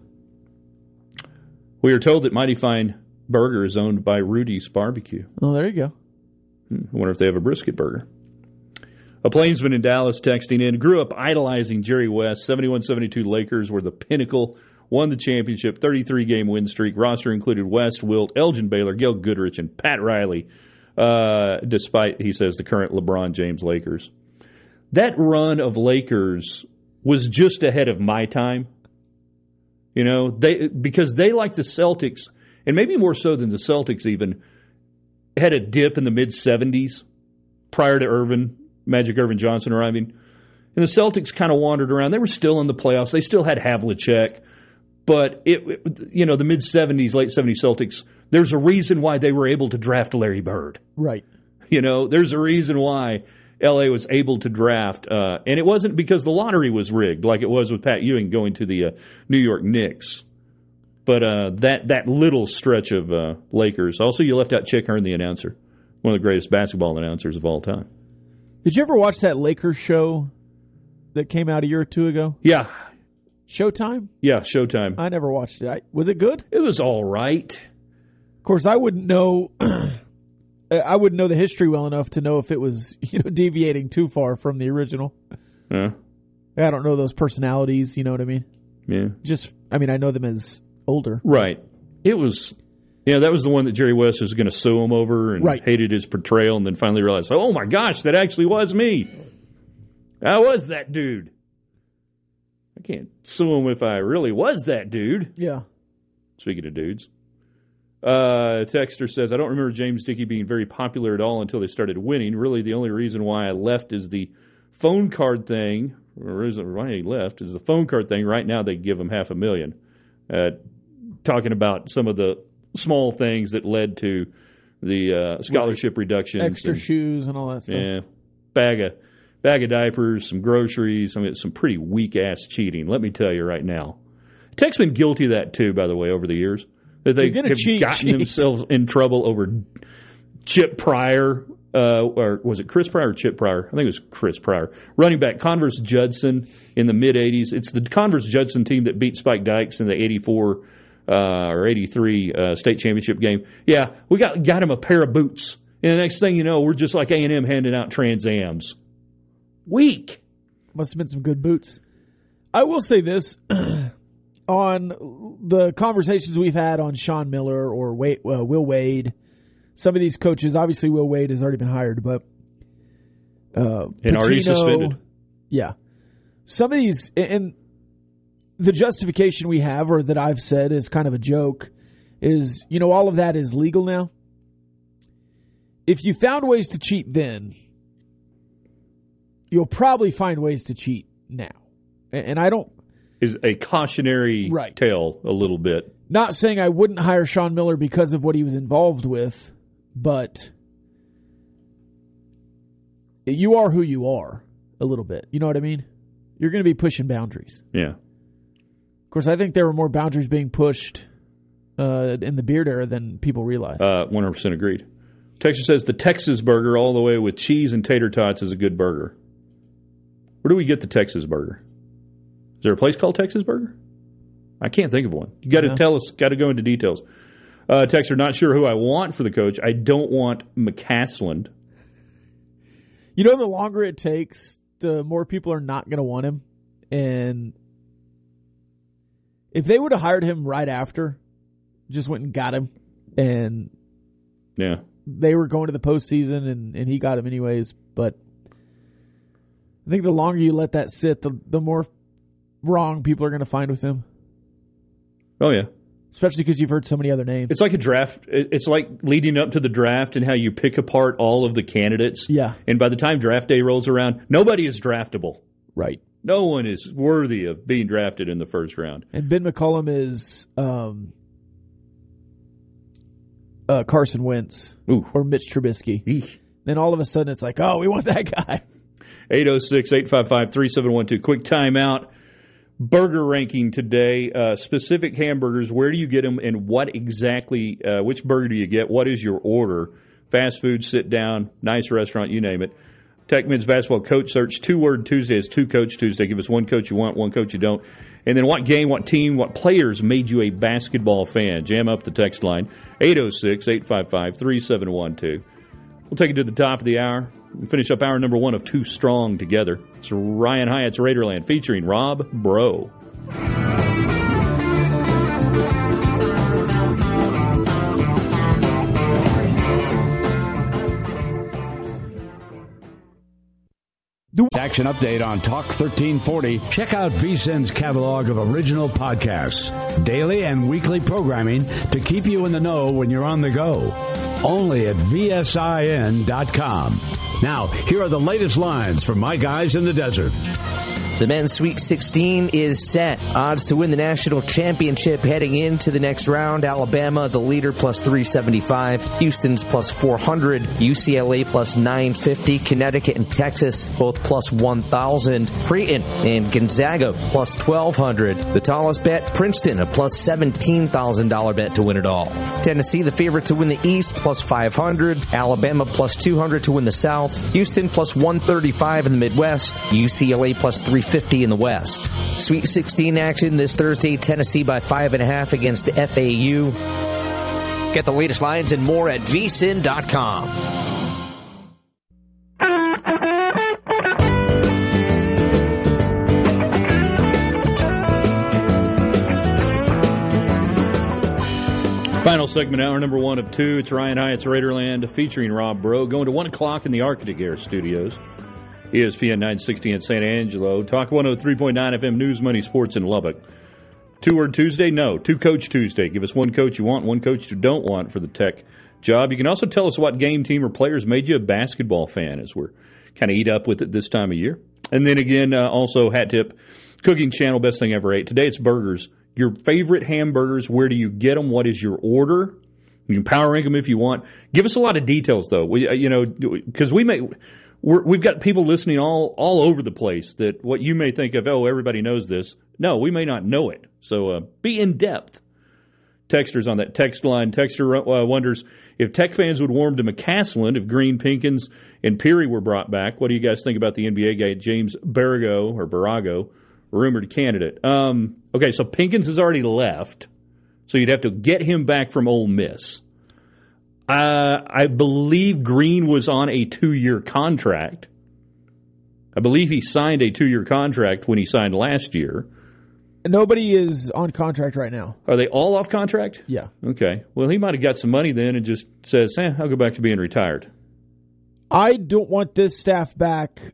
We are told that Mighty Fine Burger is owned by Rudy's Barbecue. Oh, there you go. I wonder if they have a brisket burger. A plainsman in Dallas texting in, grew up idolizing Jerry West. seventy-one seventy-two Lakers were the pinnacle, won the championship, thirty-three game win streak. Roster included West, Wilt, Elgin Baylor, Gail Goodrich, and Pat Riley, uh, despite, he says, the current LeBron James Lakers. That run of Lakers was just ahead of my time. You know, they because they, like the Celtics, and maybe more so than the Celtics even, had a dip in the mid-seventies prior to Irvin, Magic Irvin Johnson arriving. And the Celtics kind of wandered around. They were still in the playoffs. They still had Havlicek. But, it, it, you know, the mid-seventies, late seventies Celtics, there's a reason why they were able to draft Larry Bird. Right. You know, there's a reason why L A was able to draft. Uh, and it wasn't because the lottery was rigged like it was with Pat Ewing going to the uh, New York Knicks. But uh, that that little stretch of uh, Lakers. Also, you left out Chick Hearn, the announcer, one of the greatest basketball announcers of all time. Did you ever watch that Lakers show that came out a year or two ago? Yeah. Showtime? Yeah, Showtime. I never watched it. I, was it good? It was all right. Of course, I wouldn't know... I wouldn't know the history well enough to know if it was, you know, deviating too far from the original. Yeah. I don't know those personalities, you know what I mean? Yeah. Just, I mean, I know them as older. Right. It was, you know, that was the one that Jerry West was going to sue him over and right. hated his portrayal and then finally realized, oh my gosh, that actually was me. I was that dude. I can't sue him if I really was that dude. Yeah. Speaking of dudes. Uh, Texter says, I don't remember James Dickey being very popular at all until they started winning. Really, the only reason why I left is the phone card thing, or reason why he left is the phone card thing. Right now, they give him half a million. Uh, talking about some of the small things that led to the uh, scholarship reductions. Extra and, shoes and all that stuff. Yeah. Bag of, bag of diapers, some groceries. I mean, it's some pretty weak-ass cheating, let me tell you right now. Tech's been guilty of that, too, by the way, over the years. That they have cheat, gotten cheat. themselves in trouble over Chip Pryor, uh, or was it Chris Pryor or Chip Pryor? I think it was Chris Pryor. Running back Converse Judson in the mid-eighties. It's the Converse Judson team that beat Spike Dykes in the eighty-four uh, or eighty-three uh, state championship game. Yeah, we got got him a pair of boots. And the next thing you know, we're just like A and M handing out Trans Ams. Weak. Must have been some good boots. I will say this. On the conversations we've had on Sean Miller or Wade, uh, Will Wade, some of these coaches, obviously Will Wade has already been hired, but uh, and Pitino, already suspended. Yeah. Some of these, and the justification we have, or that I've said is kind of a joke, is, you know, all of that is legal now. If you found ways to cheat then, you'll probably find ways to cheat now. And I don't, is a cautionary right. tale a little bit. Not saying I wouldn't hire Sean Miller because of what he was involved with, but you are who you are a little bit. You know what I mean? You're going to be pushing boundaries. Yeah. Of course, I think there were more boundaries being pushed uh, in the beard era than people realize. Uh, one hundred percent agreed. Texas says the Texas burger all the way with cheese and tater tots is a good burger. Where do we get the Texas burger? Is there a place called Texas Burger? I can't think of one. You got to Yeah. tell us, got to go into details. Uh, Texter, not sure who I want for the coach. I don't want McCasland. You know, the longer it takes, the more people are not going to want him. And if they would have hired him right after, just went and got him, and Yeah. they were going to the postseason, and, and he got him anyways. But I think the longer you let that sit, the, the more wrong people are going to find with him. Oh, yeah. Especially because you've heard so many other names. It's like a draft. It's like leading up to the draft and how you pick apart all of the candidates. Yeah. And by the time draft day rolls around, nobody is draftable. Right. No one is worthy of being drafted in the first round. And Ben McCollum is um, uh, Carson Wentz Ooh. or Mitch Trubisky. Eek. Then all of a sudden it's like, oh, we want that guy. eight oh six, eight five five, three seven one two. Quick timeout. Burger ranking today. Uh, specific hamburgers. Where do you get them, and what exactly? Uh, which burger do you get? What is your order? Fast food, sit down, nice restaurant, you name it. Tech Men's Basketball Coach Search. Two Word Tuesday is Two Coach Tuesday. Give us one coach you want, one coach you don't. And then what game, what team, what players made you a basketball fan? Jam up the text line. eight oh six, eight five five, three seven one two. We'll take it to the top of the hour. We'll finish up hour number one of Too Strong Together. It's Ryan Hyatt's Raiderland featuring Rob Bro. Action update on Talk thirteen forty. Check out V S I N's catalog of original podcasts, daily and weekly programming to keep you in the know when you're on the go. Only at V S I N dot com. Now, here are the latest lines from my guys in the desert. The men's Sweet sixteen is set. Odds to win the national championship heading into the next round. Alabama, the leader, plus three seventy-five. Houston's plus four hundred. U C L A plus nine fifty. Connecticut and Texas, both plus one thousand. Creighton and Gonzaga, plus twelve hundred. The tallest bet, Princeton, a plus seventeen thousand dollars bet to win it all. Tennessee, the favorite to win the East, plus five hundred. Alabama, plus two hundred to win the South. Houston, plus one thirty-five in the Midwest. U C L A, plus three fifty in the West. Sweet sixteen action this Thursday, Tennessee by five and a half against F A U. Get the latest lines and more at V S I N dot com. Final segment, hour number one of two. It's Ryan Hyatt's Raiderland featuring Rob Bro. Going to one o'clock in the Arctic Air Studios. E S P N nine sixty in San Angelo. Talk one oh three point nine F M News, Money, Sports in Lubbock. Two-word Tuesday? No. Two-coach Tuesday. Give us one coach you want, one coach you don't want for the Tech job. You can also tell us what game, team, or players made you a basketball fan, as we're kind of eat up with it this time of year. And then again, uh, also hat tip, cooking channel, best thing ever ate. Today it's burgers. Your favorite hamburgers, where do you get them? What is your order? You can power rank them if you want. Give us a lot of details, though. We, you know, because we may... We're, we've got people listening all, all over the place that what you may think of, oh, everybody knows this. No, we may not know it. So uh, be in depth. Texter's on that text line. Texter uh, wonders if Tech fans would warm to McCasland if Green, Pinkins, and Peary were brought back. What do you guys think about the N B A guy, James Barago, or Barago, rumored candidate? Um, okay, so Pinkins has already left, so you'd have to get him back from Ole Miss. Uh, I believe Green was on a two-year contract. I believe he signed a two-year contract when he signed last year. Nobody is on contract right now. Are they all off contract? Yeah. Okay. Well, he might have got some money then and just says, eh, I'll go back to being retired. I don't want this staff back.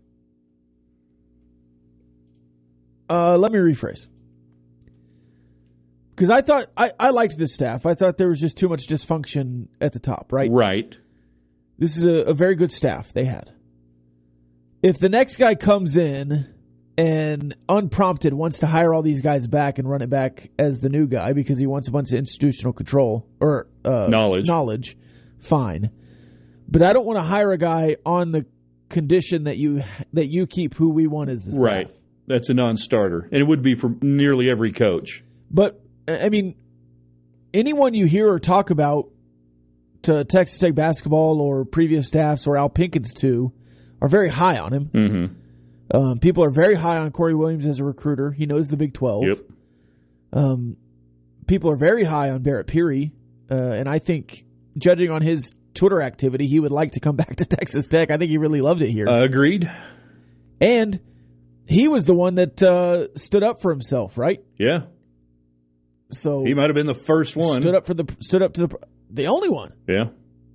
Uh, let me rephrase. Because I thought, I, I liked this staff. I thought there was just too much dysfunction at the top, right? Right. This is a, a very good staff they had. If the next guy comes in and unprompted wants to hire all these guys back and run it back as the new guy because he wants a bunch of institutional control or uh, knowledge, knowledge, fine. But I don't want to hire a guy on the condition that you that you keep who we want as the staff. Right. That's a non-starter. And it would be for nearly every coach. But, I mean, anyone you hear or talk about to Texas Tech basketball or previous staffs or Al Pinkins too are very high on him. Mm-hmm. Um, people are very high on Corey Williams as a recruiter. He knows the Big twelve. Yep. Um, people are very high on Barrett Peary, uh, and I think, judging on his Twitter activity, he would like to come back to Texas Tech. I think he really loved it here. Uh, agreed. And he was the one that uh, stood up for himself, right? Yeah. So he might have been the first one. Stood up for the stood up to the the only one. Yeah.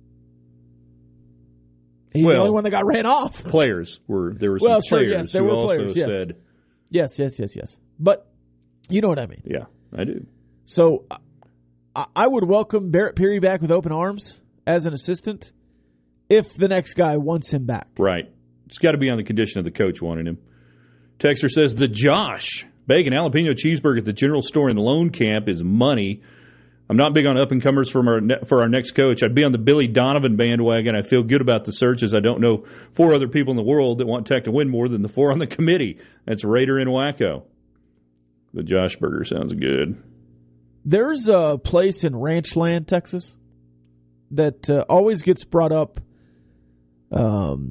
He's well, the only one that got ran off. Players were there were some well, sure, players yes, there who were also players, yes. said, yes, yes, yes, yes. But you know what I mean. Yeah, I do. So I, I would welcome Barrett Peary back with open arms as an assistant if the next guy wants him back. Right. It's got to be on the condition of the coach wanting him. Texter says the Josh Bacon jalapeno cheeseburger at the general store in Lone Camp is money. I'm not big on up-and-comers from our ne- for our next coach. I'd be on the Billy Donovan bandwagon. I feel good about the search as I don't know four other people in the world that want Tech to win more than the four on the committee. That's Raider and Wacko. The Josh Burger sounds good. There's a place in Ranchland, Texas, that uh, always gets brought up um,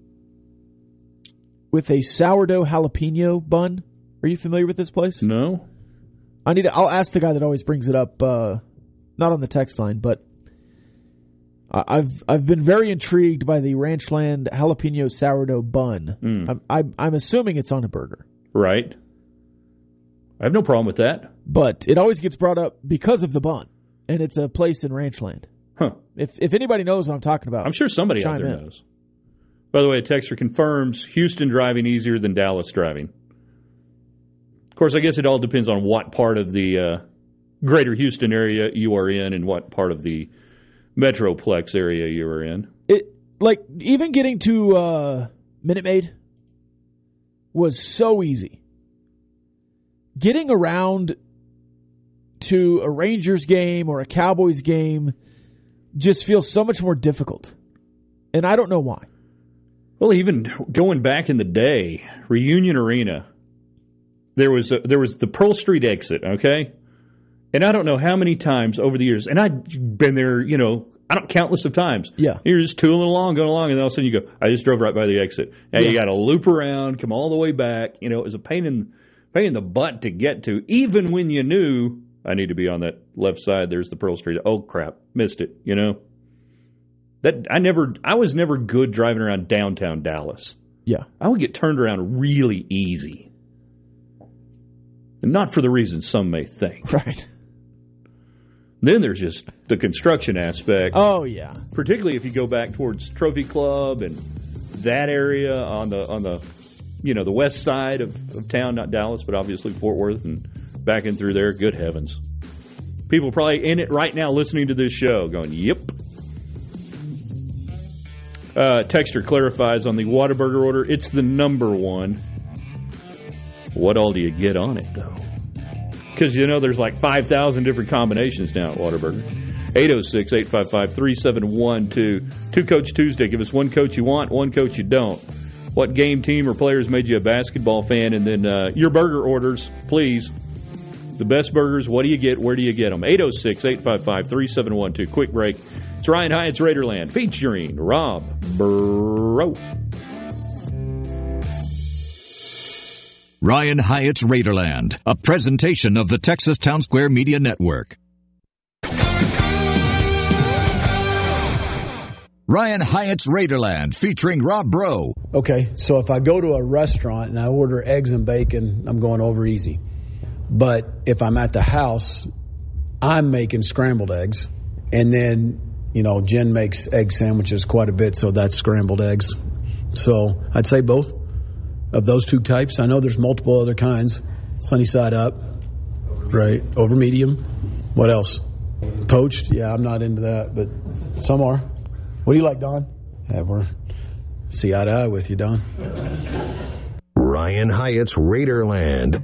with a sourdough jalapeno bun. Are you familiar with this place? No. I need. To, I'll ask the guy that always brings it up. Uh, not on the text line, but I've I've been very intrigued by the Ranchland jalapeno sourdough bun. Mm. I'm, I'm I'm assuming it's on a burger. Right. I have no problem with that. But it always gets brought up because of the bun, and it's a place in Ranchland. Huh. If if anybody knows what I'm talking about, I'm sure somebody out there in. knows. By the way, a texter confirms Houston driving easier than Dallas driving. Of course, I guess it all depends on what part of the uh, greater Houston area you are in and what part of the Metroplex area you are in. It like even getting to uh, Minute Maid was so easy. Getting around to a Rangers game or a Cowboys game just feels so much more difficult. And I don't know why. Well, even going back in the day, Reunion Arena, there was a, there was the Pearl Street exit, okay? And I don't know how many times over the years, and I've been there, you know, I don't countless of times. Yeah. You're just tooling along, going along, and then all of a sudden you go, I just drove right by the exit. And yeah. You got to loop around, come all the way back. You know, it was a pain in, pain in the butt to get to, even when you knew I need to be on that left side. There's the Pearl Street. Oh, crap. Missed it, you know? That I never, I was never good driving around downtown Dallas. Yeah. I would get turned around really easy. And not for the reasons some may think. Right. Then there's just the construction aspect. Oh, yeah. Particularly if you go back towards Trophy Club and that area on the, on the you know, the west side of, of town, not Dallas, but obviously Fort Worth and back in through there. Good heavens. People probably in it right now listening to this show going, yep. Uh, Texter clarifies on the Whataburger order, it's the number one. What all do you get on it, though? Because, you know, there's like five thousand different combinations now at Whataburger. eight oh six, eight five five, three seven one two. Two Coach Tuesday. Give us one coach you want, one coach you don't. What game, team, or players made you a basketball fan? And then uh, your burger orders, please. The best burgers, what do you get? Where do you get them? eight oh six, eight five five, three seven one two. Quick break. It's Ryan Hyatt's Raiderland featuring Rob Bro. Ryan Hyatt's Raiderland, a presentation of the Texas Town Square Media Network. Ryan Hyatt's Raiderland featuring Rob Bro. Okay, so if I go to a restaurant and I order eggs and bacon, I'm going over easy. But if I'm at the house, I'm making scrambled eggs. And then, you know, Jen makes egg sandwiches quite a bit, so that's scrambled eggs. So I'd say both of those two types. I know there's multiple other kinds. Sunny side up, right? Over medium. What else? Poached? Yeah, I'm not into that, but some are. What do you like, Don? Yeah, we're see eye to eye with you, Don. Ryan Hyatt's Raiderland.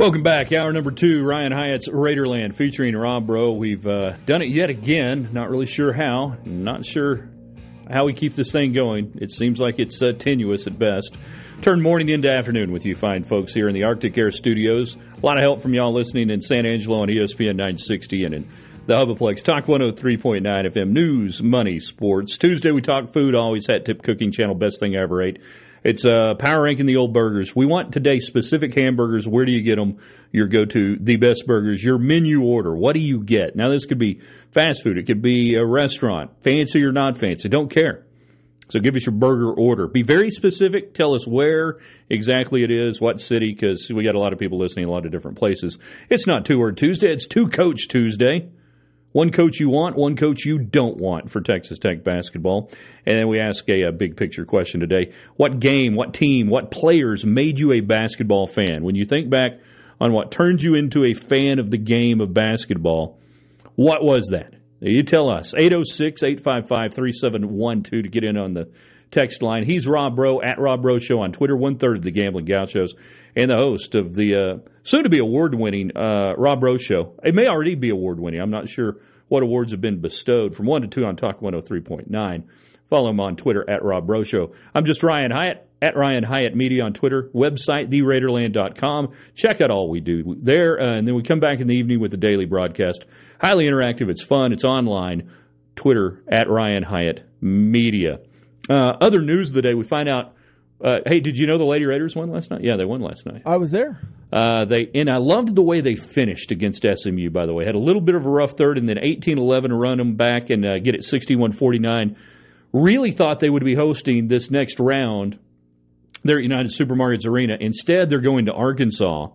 Welcome back. Hour number two, Ryan Hyatt's Raiderland featuring Rob Breaux. We've uh, done it yet again. Not really sure how. Not sure how we keep this thing going. It seems like it's uh, tenuous at best. Turn morning into afternoon with you fine folks here in the Arctic Air Studios. A lot of help from y'all listening in San Angelo on E S P N nine sixty and in the Hubaplex. Talk one oh three point nine F M. News, money, sports. Tuesday we talk food. Always Hat Tip Cooking Channel. Best thing I ever ate. It's uh, power ranking the old burgers. We want today specific hamburgers. Where do you get them? Your go-to, the best burgers. Your menu order. What do you get? Now, this could be fast food. It could be a restaurant, fancy or not fancy. Don't care. So give us your burger order. Be very specific. Tell us where exactly it is, what city, because we got a lot of people listening in a lot of different places. It's not Two-Word Tuesday. It's Two-Coach Tuesday. One coach you want, one coach you don't want for Texas Tech basketball. And then we ask a, a big picture question today. What game, what team, what players made you a basketball fan? When you think back on what turned you into a fan of the game of basketball, what was that? You tell us. eight oh six, eight five five, three seven one two to get in on the text line. He's Rob Breaux, at Rob Breaux Show on Twitter, one-third of the Gambling Gauchos, and the host of the uh, soon-to-be award-winning uh, Rob Breaux Show. It may already be award-winning. I'm not sure what awards have been bestowed. From one to two on Talk one oh three point nine. Follow him on Twitter, at Rob Breaux Show. I'm just Ryan Hyatt, at Ryan Hyatt Media on Twitter. Website, the raiderland dot com. Check out all we do there, uh, and then we come back in the evening with the daily broadcast. Highly interactive. It's fun. It's online. Twitter, at Ryan Hyatt Media. Uh, other news of the day, we find out, uh, hey, did you know the Lady Raiders won last night? Yeah, they won last night. I was there. Uh, they and I loved the way they finished against S M U, by the way. Had a little bit of a rough third, and then eighteen eleven to run them back and uh, get it sixty-one forty-nine. Really thought they would be hosting this next round there at United Supermarkets Arena. Instead, they're going to Arkansas.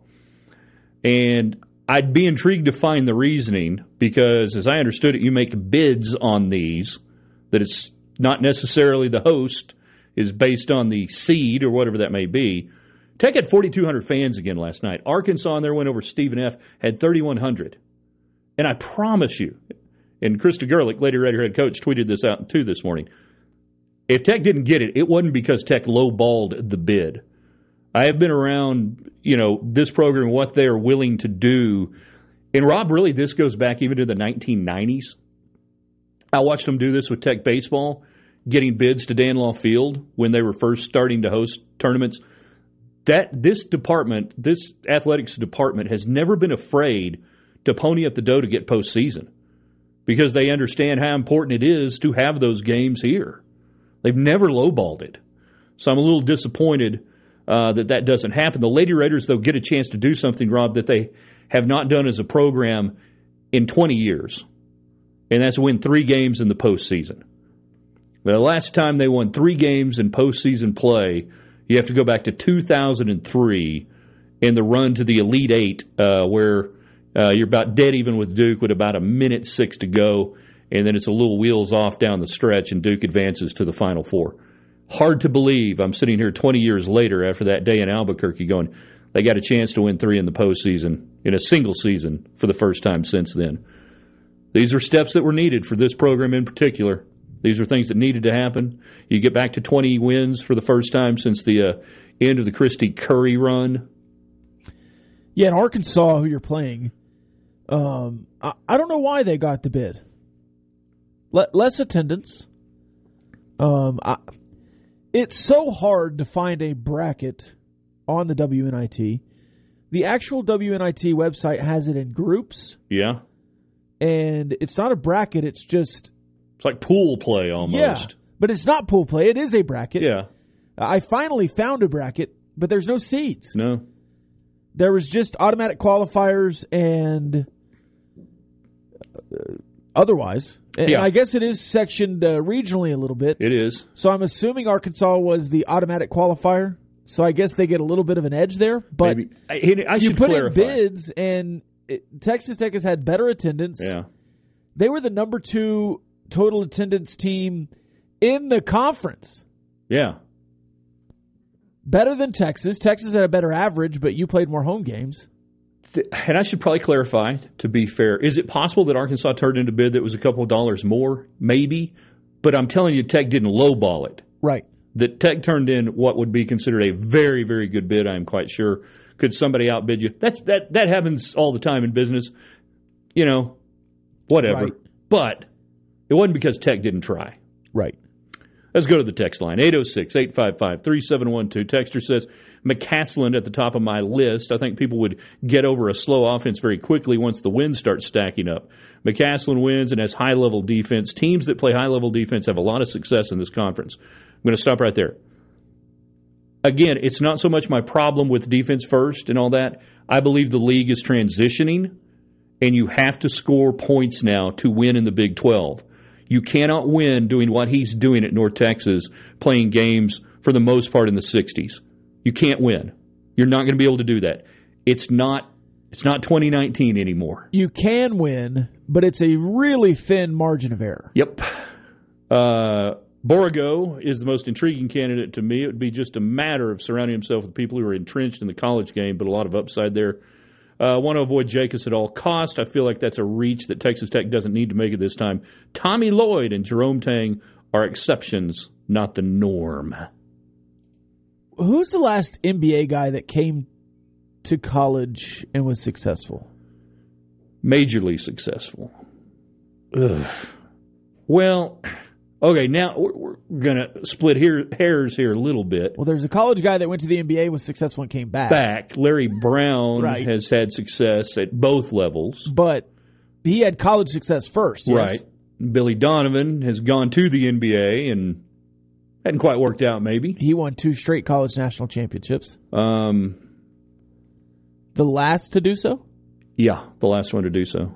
And I'd be intrigued to find the reasoning because, as I understood it, you make bids on these, that it's not necessarily the host is based on the seed or whatever that may be. Tech had forty-two hundred fans again last night. Arkansas in their win over Stephen F. had thirty-one hundred. And I promise you, and Krista Gerlich, Lady Raider head coach, tweeted this out too this morning, if Tech didn't get it, it wasn't because Tech lowballed the bid. I have been around, you know, this program, what they are willing to do. And, Rob, really, this goes back even to the nineteen nineties. I watched them do this with Tech baseball, getting bids to Danlaw Field when they were first starting to host tournaments. That this department, this athletics department, has never been afraid to pony up the dough to get postseason because they understand how important it is to have those games here. They've never lowballed it. So I'm a little disappointed uh, that that doesn't happen. The Lady Raiders, though, get a chance to do something, Rob, that they have not done as a program in twenty years, and that's win three games in the postseason. The last time they won three games in postseason play, you have to go back to two thousand three in the run to the Elite Eight, uh, where uh, you're about dead even with Duke with about a minute six to go, and then it's a little wheels off down the stretch, and Duke advances to the Final Four. Hard to believe I'm sitting here twenty years later after that day in Albuquerque going, they got a chance to win three in the postseason in a single season for the first time since then. These are steps that were needed for this program in particular. These are things that needed to happen. You get back to twenty wins for the first time since the uh, end of the Christy Curry run. Yeah, in Arkansas, who you're playing, um, I, I don't know why they got the bid. Le- less attendance. Um, I, it's so hard to find a bracket on the W N I T. The actual W N I T website has it in groups. Yeah. And it's not a bracket, it's just... It's like pool play almost. Yeah, but it's not pool play. It is a bracket. Yeah. I finally found a bracket, but there's no seeds. No. There was just automatic qualifiers and uh, otherwise. And yeah. I guess it is sectioned uh, regionally a little bit. It is. So I'm assuming Arkansas was the automatic qualifier. So I guess they get a little bit of an edge there. But Maybe. I, I you should put clarify. in bids, and it, Texas Tech has had better attendance. Yeah. They were the number two total attendance team in the conference. Yeah. Better than Texas. Texas had a better average, but you played more home games. And I should probably clarify, to be fair, is it possible that Arkansas turned in a bid that was a couple of dollars more? Maybe. But I'm telling you, Tech didn't lowball it. Right. That Tech turned in what would be considered a very, very good bid, I'm quite sure. could somebody outbid you? That's that that happens all the time in business. You know, whatever. Right. But it wasn't because Tech didn't try. Right. Let's go to the text line. eight oh six, eight five five, three seven one two. Texter says, McCaslin at the top of my list. I think people would get over a slow offense very quickly once the wins start stacking up. McCaslin wins and has high-level defense. Teams that play high-level defense have a lot of success in this conference. I'm going to stop right there. Again, it's not so much my problem with defense first and all that. I believe the league is transitioning, and you have to score points now to win in the Big twelve. You cannot win doing what he's doing at North Texas, playing games for the most part in the sixties. You can't win. You're not going to be able to do that. It's not it's not twenty nineteen anymore. You can win, but it's a really thin margin of error. Yep. Uh, Borrego is the most intriguing candidate to me. It would be just a matter of surrounding himself with people who are entrenched in the college game, but a lot of upside there. I uh, want to avoid Jacobs at all cost. I feel like that's a reach that Texas Tech doesn't need to make it this time. Tommy Lloyd and Jerome Tang are exceptions, not the norm. Who's the last N B A guy that came to college and was successful? Majorly successful. Ugh. Well, okay, now we're, we're going to split here, hairs here a little bit. Well, there's a college guy that went to the N B A, was successful, and came back. Back. Larry Brown right. has had success at both levels. But he had college success first. Yes? Right. Billy Donovan has gone to the N B A and hadn't quite worked out, maybe. He won two straight college national championships. Um, the last to do so? Yeah, the last one to do so.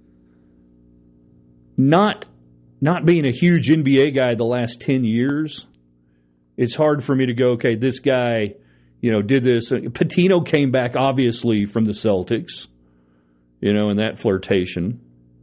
Not... Not being a huge N B A guy the last ten years, it's hard for me to go, okay, this guy, you know, did this. Patino came back, obviously, from the Celtics, you know, in that flirtation.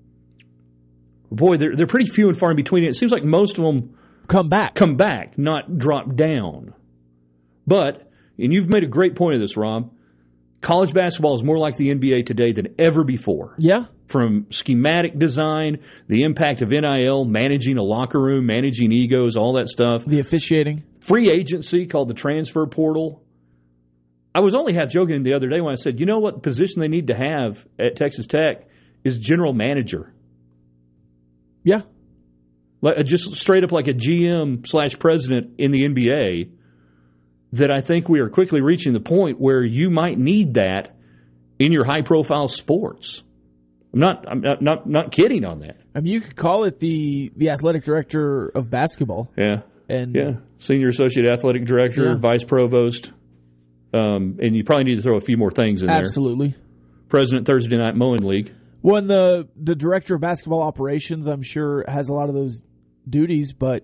Boy, they're, they're pretty few and far in between. It seems like most of them come back, come back, not drop down. But, and you've made a great point of this, Rob, college basketball is more like the N B A today than ever before. Yeah. From schematic design, the impact of N I L, managing a locker room, managing egos, all that stuff. The officiating. Free agency called the transfer portal. I was only half joking the other day when I said, you know what position they need to have at Texas Tech is general manager. Yeah. Like, just straight up like a G M slash president in the N B A, that I think we are quickly reaching the point where you might need that in your high-profile sports. I'm not, I'm not, not, not kidding on that. I mean, you could call it the, the athletic director of basketball. Yeah. And yeah. Senior associate athletic director, yeah. vice provost. Um, and you probably need to throw a few more things in Absolutely. there. Absolutely. President Thursday Night Mowing League. Well, and the, the director of basketball operations, I'm sure, has a lot of those duties. But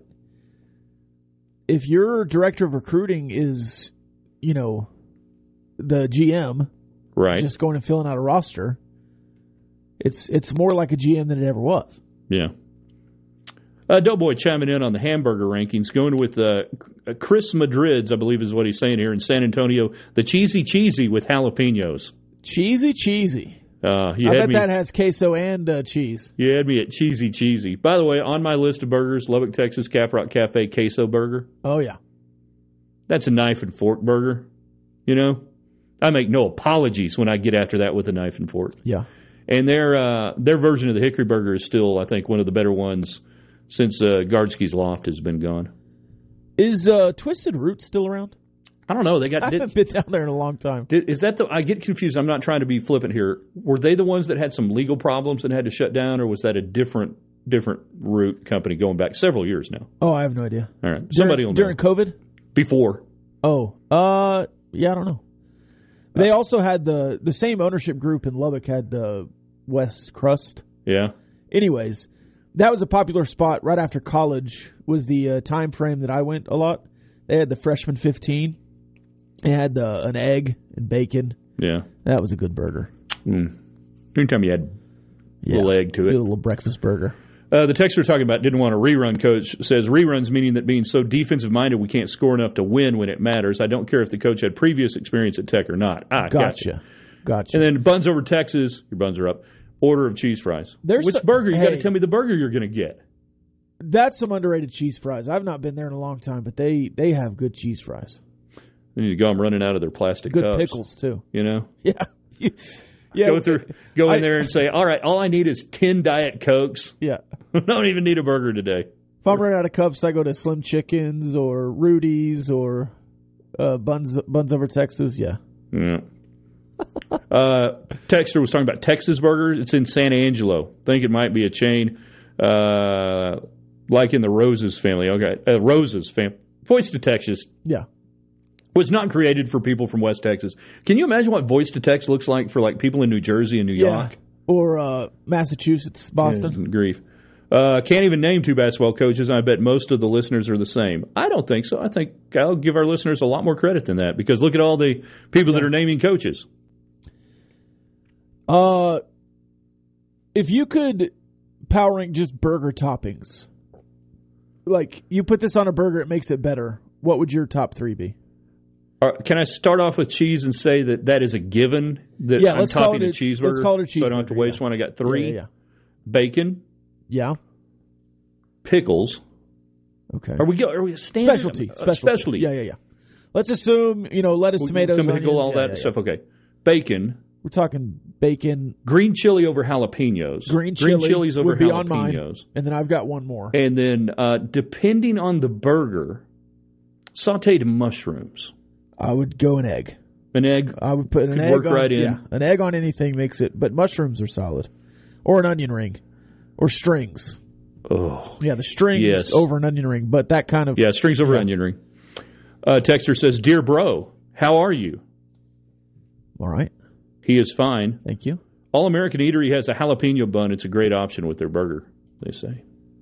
if your director of recruiting is, you know, the G M, right, just going and filling out a roster, It's it's more like a G M than it ever was. Yeah. Uh, Doughboy chiming in on the hamburger rankings, going with uh, Chris Madrid's, I believe is what he's saying here, in San Antonio, the cheesy cheesy with jalapenos. Cheesy cheesy. Uh, you I had bet me, that has queso and uh, cheese. You had me at cheesy cheesy. By the way, on my list of burgers, Lubbock, Texas, Caprock Cafe queso burger. Oh, yeah. That's a knife and fork burger, you know? I make no apologies when I get after that with a knife and fork. Yeah. And their uh, their version of the Hickory Burger is still, I think, one of the better ones since uh, Gardsky's Loft has been gone. Is uh, Twisted Root still around? I don't know. They got. I haven't did, been down there in a long time. Did, is that the? I get confused. I'm not trying to be flippant here. Were they the ones that had some legal problems and had to shut down, or was that a different different root company going back several years now? Oh, I have no idea. All right, somebody during, will know. During COVID? Before. Oh, uh, yeah, I don't know. They also had the the same ownership group in Lubbock had the West Crust. Yeah. Anyways, that was a popular spot right after college. Was the uh, time frame that I went a lot. They had the freshman fifteen. They had the, an egg and bacon. Yeah. That was a good burger. Mm. Anytime you add a yeah. little egg to it. A little breakfast burger. Uh, the text we're talking about didn't want a rerun. Coach says reruns meaning that being so defensive minded we can't score enough to win when it matters. I don't care if the coach had previous experience at Tech or not. Ah, gotcha. Gotcha. Gotcha. And then buns over Texas. Your buns are up. Order of cheese fries. There's Which so, burger? You hey, got to tell me the burger you're going to get. That's some underrated cheese fries. I've not been there in a long time, but they, they have good cheese fries. Then you go, I'm running out of their plastic Good cups. pickles, too. You know? Yeah. yeah. Go through, go in I, there and say, all right, all I need is ten Diet Cokes. Yeah. I don't even need a burger today. If I'm running out of cups, I go to Slim Chickens or Rudy's or uh, Buns Buns Over Texas. Yeah. Yeah. uh, Texter was talking about Texas Burger. It's in San Angelo. I think it might be a chain uh, like in the Roses family. Okay. Uh, Roses family. Voice to Texas. Yeah. Was not created for people from West Texas. Can you imagine what Voice to Text looks like for like people in New Jersey and New yeah. York? Or uh, Massachusetts, Boston. Yeah, grief. Uh, can't even name two basketball coaches. I bet most of the listeners are the same. I don't think so. I think I'll give our listeners a lot more credit than that because look at all the people yeah. that are naming coaches. Uh, if you could power rank just burger toppings, like you put this on a burger, it makes it better. What would your top three be? Uh, can I start off with cheese and say that that is a given that yeah, I'm let's topping call it a cheeseburger? Let's call it a cheeseburger. So I don't have to waste yeah. one. I got three. Yeah, yeah, yeah. Bacon. Yeah. Pickles. Okay. Are we go? Are we standard? Specialty. Uh, Specialty. specialty. Yeah, yeah, yeah. Let's assume you know lettuce, Well, tomatoes, some pickle, onions. all yeah, that yeah, stuff. yeah. Okay. Bacon. We're talking bacon. Green chili over jalapenos. Green chili Green chilies over would be jalapenos. on mine. And then I've got one more. And then, uh, depending on the burger, sautéed mushrooms. I would go an egg. An egg. I would put an could egg work on, right in. Yeah, an egg on anything makes it. But mushrooms are solid, or an onion ring, or strings. Oh, yeah, the strings yes. over an onion ring, but that kind of yeah, strings over yeah. onion ring. Uh, Texter says, "Dear bro, how are you?" All right, he is fine. Thank you. All American Eatery has a jalapeno bun. It's a great option with their burger. They say.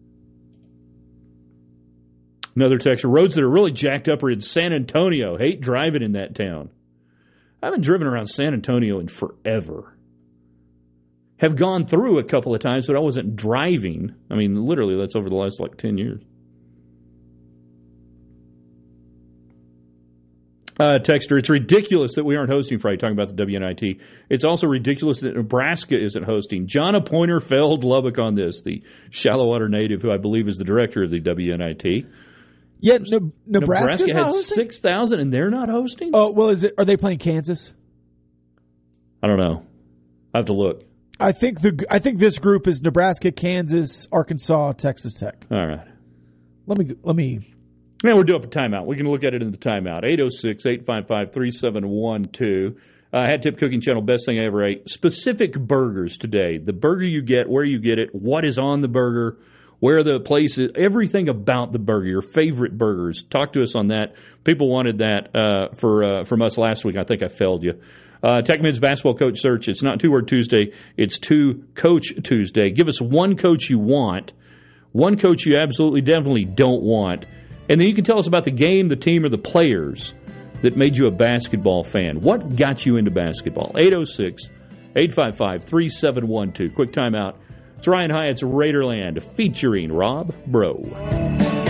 Another texture. Roads that are really jacked up are in San Antonio. Hate driving in that town. I haven't driven around San Antonio in forever. Have gone through a couple of times, but I wasn't driving. I mean, literally, that's over the last like ten years. Uh, texter, it's ridiculous that we aren't hosting Friday, talking about the W N I T. It's also ridiculous that Nebraska isn't hosting. John Pointer failed Lubbock on this, the shallow water native who I believe is the director of the W N I T. Yeah, ne- Nebraska had six thousand and they're not hosting? Oh, well, is it? Are they playing Kansas? I don't know. I have to look. I think the I think this group is Nebraska, Kansas, Arkansas, Texas Tech. All right. Let me let me. Man, we're due up a timeout. We can look at it in the timeout. eight oh six, eight five five, three seven one two. Uh, Hat Tip Cooking Channel, best thing I ever ate. Specific burgers today. The burger you get, where you get it, what is on the burger, where the place is, everything about the burger, your favorite burgers. Talk to us on that. People wanted that uh, for uh, from us last week. I think I failed you. Uh, TechMid's basketball coach search. It's not two-word Tuesday. It's two-coach Tuesday. Give us one coach you want, one coach you absolutely, definitely don't want, and then you can tell us about the game, the team, or the players that made you a basketball fan. What got you into basketball? eight oh six, eight five five, three seven one two. Quick timeout. It's Ryan Hyatt's Raiderland featuring Rob Bro.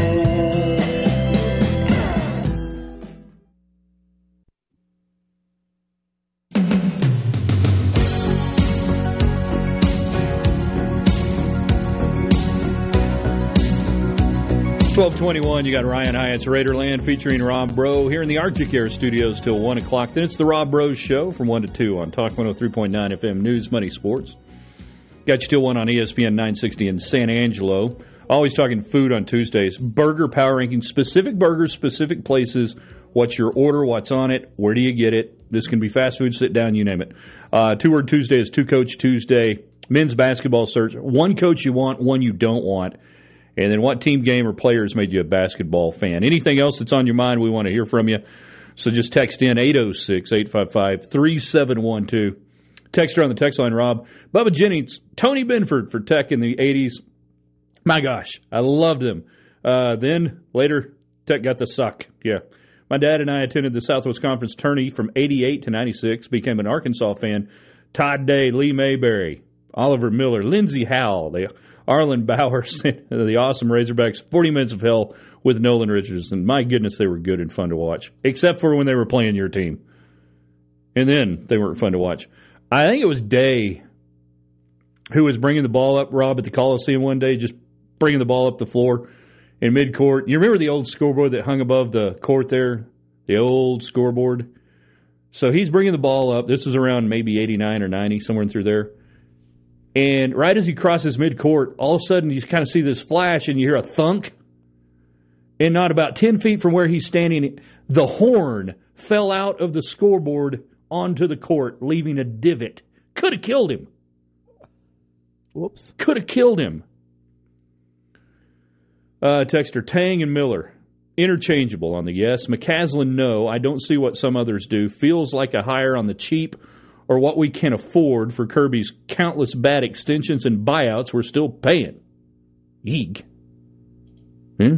twelve twenty-one, you got Ryan Hyatt's Raiderland featuring Rob Bro here in the Arctic Air Studios till one o'clock. Then it's the Rob Bro Show from one to two on Talk one oh three point nine F M News, Money, Sports. Got you till one on E S P N nine sixty in San Angelo. Always talking food on Tuesdays. Burger power ranking, specific burgers, specific places. What's your order? What's on it? Where do you get it? This can be fast food, sit down, you name it. Uh, Two-word Tuesday is two-coach Tuesday. Men's basketball search. One coach you want, one you don't want. And then what team, game, or players made you a basketball fan? Anything else that's on your mind, we want to hear from you. So just text in eight oh six, eight five five, three seven one two. Texter on the text line, Rob. Bubba Jennings, Tony Benford for Tech in the eighties. My gosh, I loved him. Uh, then later, Tech got the suck. Yeah. My dad and I attended the Southwest Conference tourney from eighty-eight to ninety-six, became an Arkansas fan. Todd Day, Lee Mayberry, Oliver Miller, Lindsey Howell, they Arlen Bowers, the awesome Razorbacks, forty minutes of hell with Nolan Richardson. My goodness, they were good and fun to watch, except for when they were playing your team. And then they weren't fun to watch. I think it was Day who was bringing the ball up, Rob, at the Coliseum one day, just bringing the ball up the floor in midcourt. You remember the old scoreboard that hung above the court there? the old scoreboard. So he's bringing the ball up. This is around maybe eighty-nine or ninety, somewhere in through there. And right as he crosses midcourt, all of a sudden you kind of see this flash and you hear a thunk. And not about ten feet from where he's standing, the horn fell out of the scoreboard onto the court, leaving a divot. Could have killed him. Whoops. Could have killed him. Uh, texter, Tang and Miller. Interchangeable on the yes. McCaslin, no. I don't see what some others do. Feels like a hire on the cheap or what we can afford for Kirby's countless bad extensions and buyouts we're still paying. Eek. Hmm?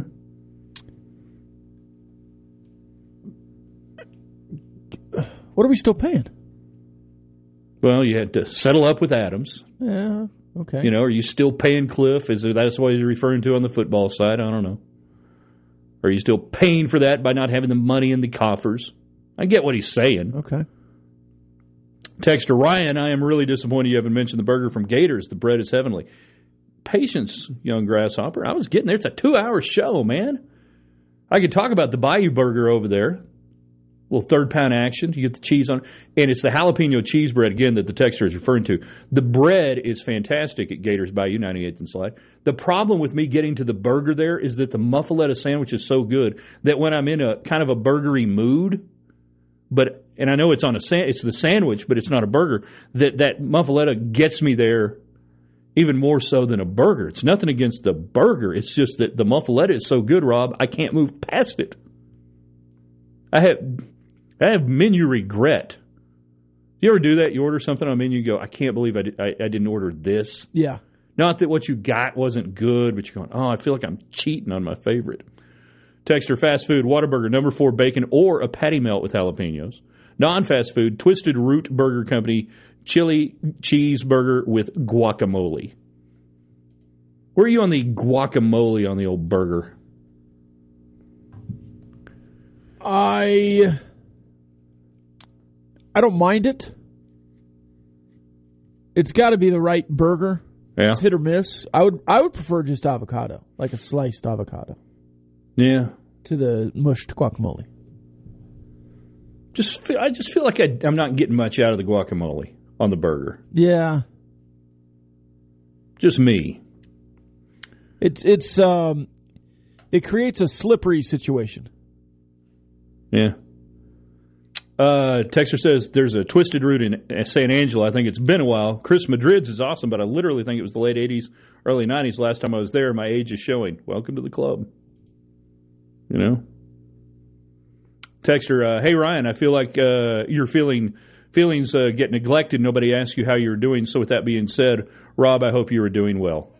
What are we still paying? Well, you had to settle up with Adams. Yeah, okay. You know, are you still paying Cliff? Is it, that's what he's referring to on the football side? I don't know. Are you still paying for that by not having the money in the coffers? I get what he's saying. Okay. Texter Ryan, I am really disappointed you haven't mentioned the burger from Gators. The bread is heavenly. Patience, young grasshopper. I was getting there. It's a two-hour show, man. I could talk about the Bayou Burger over there. Little third-pound action. You get the cheese on it. And it's the jalapeno cheese bread, again, that the texter is referring to. The bread is fantastic at Gators Bayou, ninety-eighth and Slide. The problem with me getting to the burger there is that the muffaletta sandwich is so good that when I'm in a kind of a burgery mood, but and I know it's on a it's the sandwich, but it's not a burger, that that muffaletta gets me there even more so than a burger. It's nothing against the burger. It's just that the muffaletta is so good, Rob, I can't move past it. I have... I have menu regret. You ever do that? You order something on a menu, you go, I can't believe I, did, I, I didn't order this. Yeah. Not that what you got wasn't good, but you're going, oh, I feel like I'm cheating on my favorite. Texter, fast food, Whataburger, number four, bacon, or a patty melt with jalapenos. Non-fast food, Twisted Root Burger Company, chili cheeseburger with guacamole. Where are you on the guacamole on the old burger? I... I don't mind it. It's got to be the right burger. Yeah. It's hit or miss. I would I would prefer just avocado, like a sliced avocado. Yeah. To the mushed guacamole. Just feel, I just feel like I, I'm not getting much out of the guacamole on the burger. Yeah. Just me. It's it's um, it creates a slippery situation. Yeah. Uh, Texter says there's a Twisted Root in San Angelo. I think it's been a while. Chris Madrid's is awesome, but I literally think it was the late eighties, early nineties last time I was there. My age is showing. Welcome to the club. You know? Texter, uh, hey, Ryan, I feel like uh, your feeling, feelings uh, get neglected. Nobody asks you how you're doing. So with that being said, Rob, I hope you are doing well.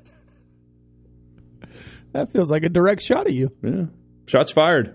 That feels like a direct shot at you. Yeah. Shots fired.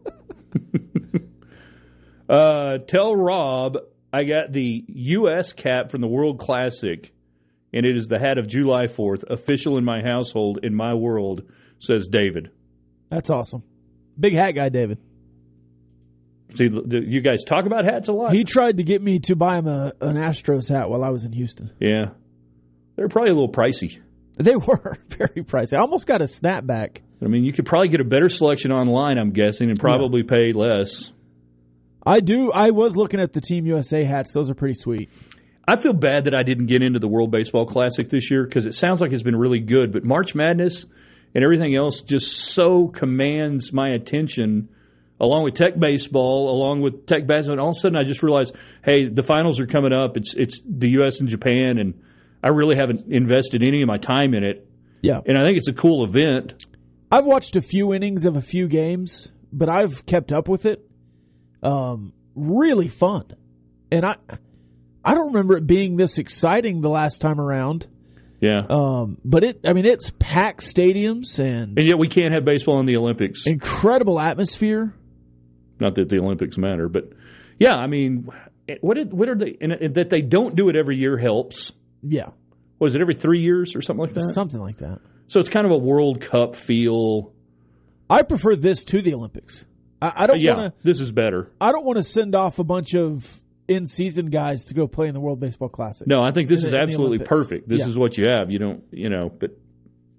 Uh, tell Rob I got the U S cap from the World Classic, and it is the hat of July fourth, official in my household, in my world, says David. That's awesome. Big hat guy, David. See, you guys talk about hats a lot. He tried to get me to buy him a, an Astros hat while I was in Houston. Yeah. They're probably a little pricey. They were very pricey. I almost got a snapback. I mean, you could probably get a better selection online, I'm guessing, and probably yeah. pay less. I do. I was looking at the Team U S A hats. Those are pretty sweet. I feel bad that I didn't get into the World Baseball Classic this year because it sounds like it's been really good. But March Madness and everything else just so commands my attention, along with Tech Baseball, along with Tech Basketball. And all of a sudden I just realized, hey, the finals are coming up. It's it's the U S and Japan, and I really haven't invested any of my time in it. Yeah. And I think it's a cool event. I've watched a few innings of a few games, but I've kept up with it. Um, really fun. And I I don't remember it being this exciting the last time around. Yeah. Um, but it, I mean, it's packed stadiums and... And yet we can't have baseball in the Olympics. Incredible atmosphere. Not that the Olympics matter, but yeah, I mean, what, did, what are they... And that they don't do it every year helps. Yeah. Was it every three years or something like that? Something like that. So it's kind of a World Cup feel. I prefer this to the Olympics. I, I don't yeah, want to. This is better. I don't want to send off a bunch of in-season guys to go play in the World Baseball Classic. No, I think this in is the, absolutely perfect. This yeah. is what you have. You don't, you know, but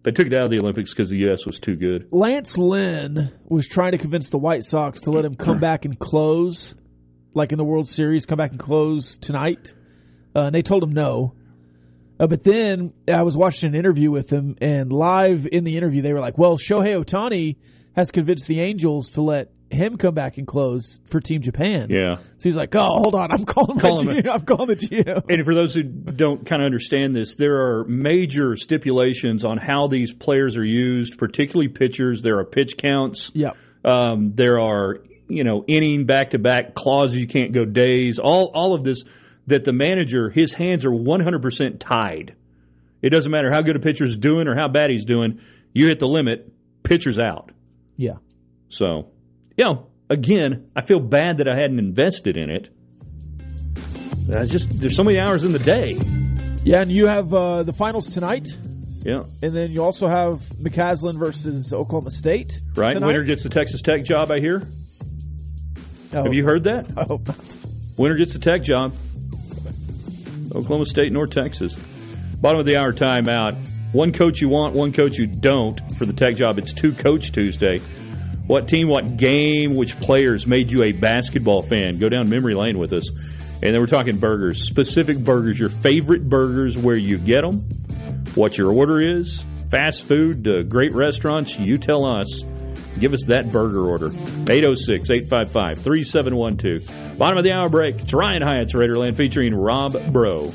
They took it out of the Olympics because the U S was too good. Lance Lynn was trying to convince the White Sox to let him come back and close, like in the World Series, come back and close tonight. Uh, and they told him no. Uh, but then I was watching an interview with him, and live in the interview, they were like, well, Shohei Ohtani has convinced the Angels to let him come back and close for Team Japan. Yeah. So he's like, oh, hold on, I'm calling, Call my G M. I'm calling the G M. And for those who don't kind of understand this, there are major stipulations on how these players are used, particularly pitchers. There are pitch counts. Yeah. Um, there are, you know, inning back-to-back clauses. You can't go days. All, all of this that the manager, his hands are one hundred percent tied. It doesn't matter how good a pitcher's doing or how bad he's doing. You hit the limit, pitcher's out. Yeah. So, you know, again, I feel bad that I hadn't invested in it. I just there's so many hours in the day. Yeah, and you have uh, the finals tonight. Yeah. And then you also have McCaslin versus Oklahoma State. Right. Tonight. Winner gets the Texas Tech job, I hear. Oh, have you heard that? I hope not. Winner gets the Tech job. Oklahoma State, North Texas. Bottom of the hour timeout. One coach you want, one coach you don't for the Tech job. It's Two Coach Tuesday. What team, what game, which players made you a basketball fan? Go down memory lane with us. And then we're talking burgers, specific burgers, your favorite burgers, where you get them, what your order is, fast food, uh, great restaurants. You tell us. Give us that burger order. eight oh six, eight five five, three seven one two. Bottom of the hour break. It's Ryan Hyatt's Raiderland featuring Rob Bro.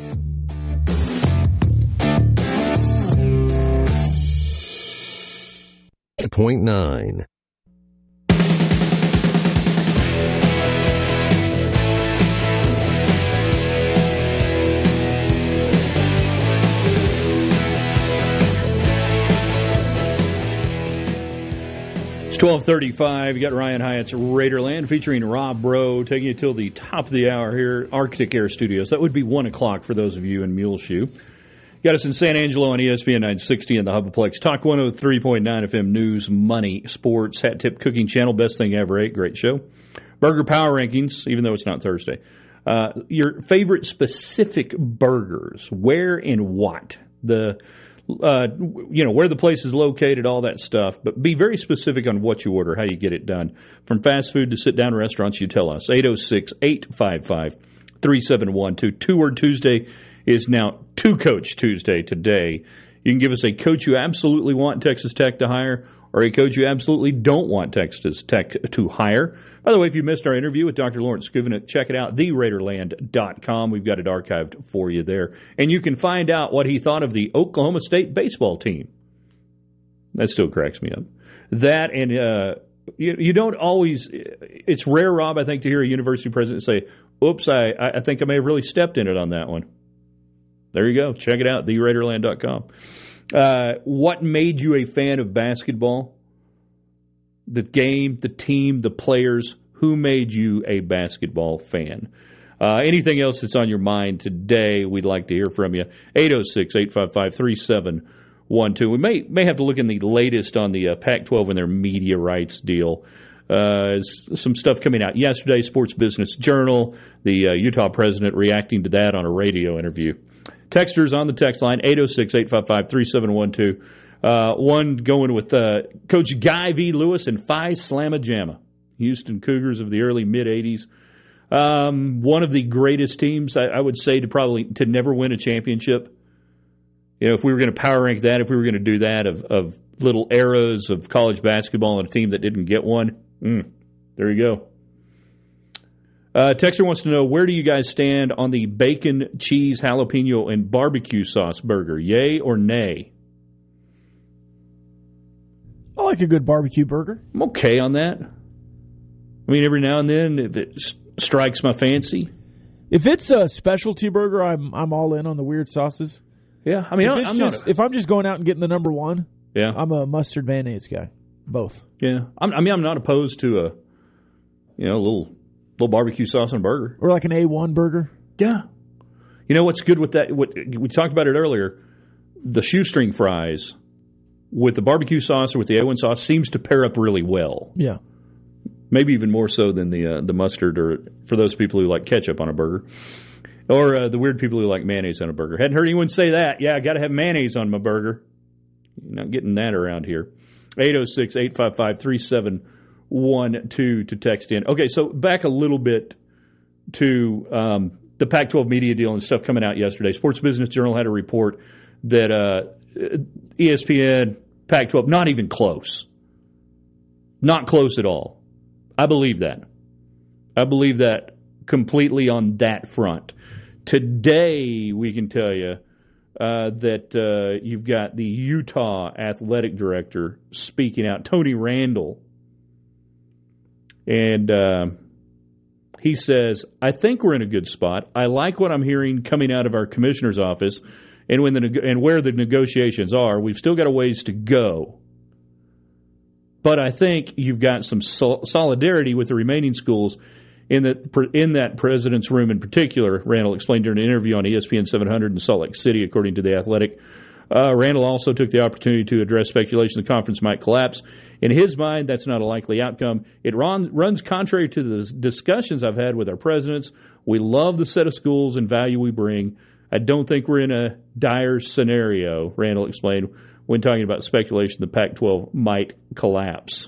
eight point nine. It's twelve thirty-five. You got Ryan Hyatt's Raiderland featuring Rob Bro, taking you till the top of the hour here, Arctic Air Studios. That would be one o'clock for those of you in Muleshoe. Got us in San Angelo on E S P N nine sixty in the Hubplex. Talk one oh three point nine F M News, Money, Sports, Hat Tip Cooking Channel. Best thing ever ate. Great show. Burger Power Rankings, even though it's not Thursday. Uh, your favorite specific burgers. Where and what? The... Uh, you know, where the place is located, all that stuff. But be very specific on what you order, how you get it done. From fast food to sit-down restaurants, you tell us. eight oh six, eight five five, three seven one two. Two-Word Tuesday is now Two-Coach Tuesday today. You can give us a coach you absolutely want Texas Tech to hire or a coach you absolutely don't want Texas Tech to hire. By the way, if you missed our interview with Doctor Lawrence Skuvenet, check it out, the raiderland dot com. We've got it archived for you there. And you can find out what he thought of the Oklahoma State baseball team. That still cracks me up. That and uh, you, you don't always – it's rare, Rob, I think, to hear a university president say, oops, I, I think I may have really stepped in it on that one. There you go. Check it out, the raiderland dot com. Uh, what made you a fan of basketball? The game, the team, the players. Who made you a basketball fan? Uh, anything else that's on your mind today, we'd like to hear from you. eight oh six, eight five five, three seven one two. We may may have to look in the latest on the uh, Pac twelve and their media rights deal. Uh, some stuff coming out yesterday, Sports Business Journal, the uh, Utah president reacting to that on a radio interview. Texters on the text line, eight oh six, eight five five, three seven one two. Uh, one going with uh, Coach Guy V. Lewis and Phi Slamma Jamma, Houston Cougars of the early mid-eighties. Um, one of the greatest teams, I, I would say, to probably to never win a championship. You know, if we were going to power rank that, if we were going to do that of, of little eras of college basketball and a team that didn't get one, mm, there you go. Uh, Texter wants to know, where do you guys stand on the bacon, cheese, jalapeno, and barbecue sauce burger? Yay or nay? I like a good barbecue burger. I'm okay on that. I mean, every now and then, if it strikes my fancy. If it's a specialty burger, I'm I'm all in on the weird sauces. Yeah, I mean, if, I'm just, not a, if I'm just going out and getting the number one, yeah, I'm a mustard mayonnaise guy. Both. Yeah, I'm, I mean, I'm not opposed to a you know little little barbecue sauce on a burger or like an A one burger. Yeah, you know what's good with that? What we talked about it earlier, the shoestring fries with the barbecue sauce or with the A one sauce seems to pair up really well. Yeah. Maybe even more so than the uh, the mustard, or for those people who like ketchup on a burger, or uh, the weird people who like mayonnaise on a burger. Hadn't heard anyone say that. Yeah, I got to have mayonnaise on my burger. You're not getting that around here. eight oh six, eight five five, three seven one two to text in. Okay, so back a little bit to um, the Pac twelve media deal and stuff coming out yesterday. Sports Business Journal had a report that uh, E S P N, Pac twelve, not even close. Not close at all. I believe that. I believe that completely on that front. Today, we can tell you uh, that uh, you've got the Utah athletic director speaking out, Tony Randall. And uh, he says, I think we're in a good spot. I like what I'm hearing coming out of our commissioner's office and when the and where the negotiations are. We've still got a ways to go. But I think you've got some sol- solidarity with the remaining schools in that in that president's room in particular. Randall explained during an interview on E S P N seven hundred in Salt Lake City, according to The Athletic. Uh, Randall also took the opportunity to address speculation the conference might collapse. In his mind, that's not a likely outcome. It run, runs contrary to the discussions I've had with our presidents. We love the set of schools and value we bring. I don't think we're in a dire scenario, Randall explained, when talking about speculation the Pac twelve might collapse.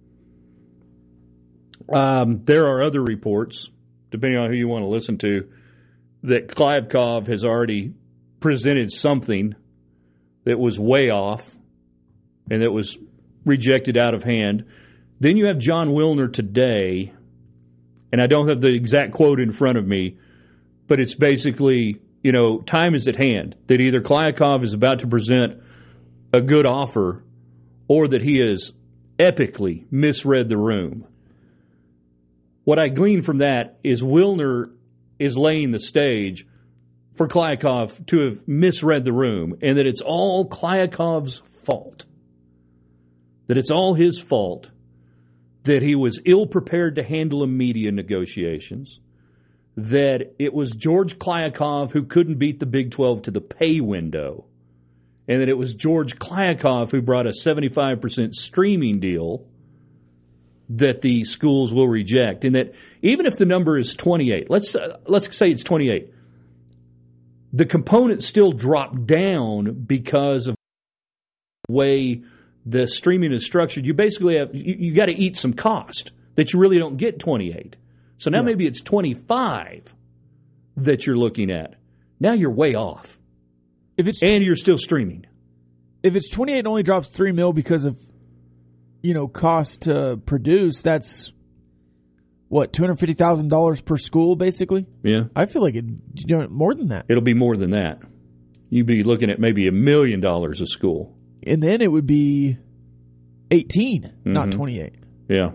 Um, there are other reports, depending on who you want to listen to, that Kliavkoff has already presented something that was way off and that was rejected out of hand. Then you have John Wilner today, and I don't have the exact quote in front of me, but it's basically, you know, time is at hand, that either Kliavkoff is about to present a good offer or that he has epically misread the room. What I glean from that is Wilner is laying the stage for Kliavkoff to have misread the room and that it's all Kliavkoff's fault. That it's all his fault that he was ill-prepared to handle a media negotiations, that it was George Kliavkoff who couldn't beat the Big twelve to the pay window, and that it was George Kliavkoff who brought a seventy-five percent streaming deal that the schools will reject, and that even if the number is twenty-eight, let's uh, let's say it's twenty-eight, the components still drop down because of the way the streaming is structured. You basically have you, you got to eat some cost that you really don't get twenty-eight. So now yeah. maybe it's twenty-five that you're looking at. Now you're way off. If it's and you're still streaming. If it's twenty-eight and only drops three mil because of, you know, cost to produce, that's what, two hundred fifty thousand dollars per school, basically? Yeah. I feel like it, you know, more than that. It'll be more than that. You'd be looking at maybe a million dollars a school. And then it would be eighteen, mm-hmm. not twenty-eight. Yeah.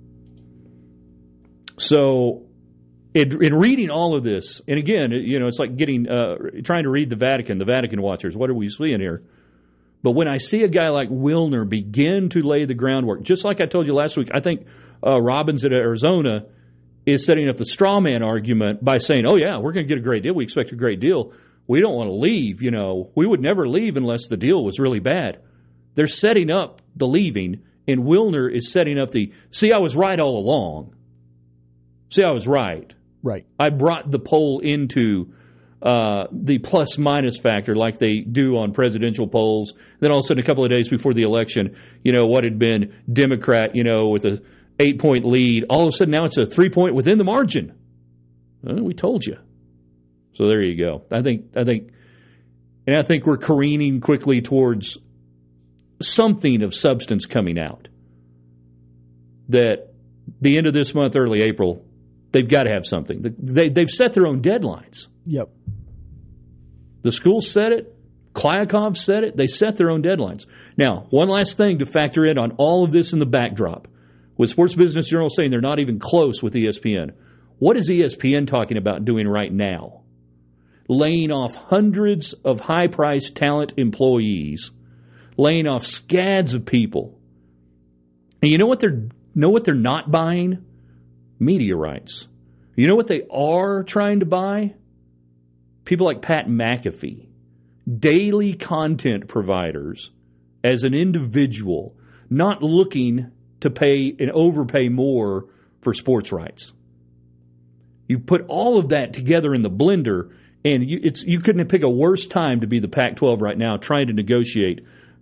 So, in, in reading all of this, and again, you know, it's like getting uh, trying to read the Vatican, the Vatican Watchers. What are we seeing here? But when I see a guy like Wilner begin to lay the groundwork, just like I told you last week, I think uh, Robbins at Arizona is setting up the straw man argument by saying, oh, yeah, we're going to get a great deal. We expect a great deal. We don't want to leave. You know, we would never leave unless the deal was really bad. They're setting up the leaving, and Wilner is setting up the, see, I was right all along. See, I was right. Right. I brought the poll into uh, the plus-minus factor like they do on presidential polls. Then all of a sudden, a couple of days before the election, you know, what had been Democrat, you know, with a eight-point lead, all of a sudden now it's a three-point within the margin. Well, we told you. So there you go. I think, I think, and I think we're careening quickly towards something of substance coming out. That the end of this month, early April, they've got to have something. They, they've set their own deadlines. Yep. The school said it. Kliavkoff said it. They set their own deadlines. Now, one last thing to factor in on all of this in the backdrop. With Sports Business Journal saying they're not even close with E S P N, what is E S P N talking about doing right now? Laying off hundreds of high-priced talent employees, laying off scads of people. And you know what they're know what they're not buying? Media rights. You know what they are trying to buy? People like Pat McAfee, daily content providers as an individual, not looking to pay and overpay more for sports rights. You put all of that together in the blender, and you, it's you couldn't pick a worse time to be the Pac twelve right now trying to negotiate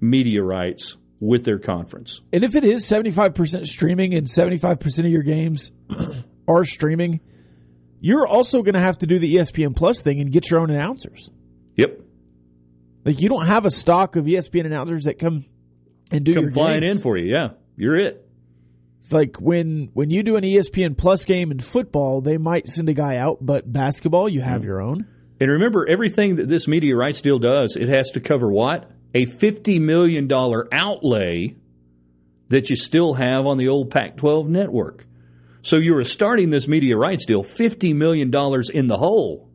media rights with their conference. And if it is seventy-five percent streaming and seventy-five percent of your games are streaming, you're also going to have to do the E S P N Plus thing and get your own announcers. Yep. Like, you don't have a stock of E S P N announcers that come and do come your flying games. in for you. Yeah, you're it. It's like when when you do an E S P N Plus game in football, they might send a guy out, but basketball, you have mm. your own. And remember, everything that this media rights deal does, it has to cover what? A fifty million dollars outlay that you still have on the old Pac twelve network. So you were starting this media rights deal fifty million dollars in the hole.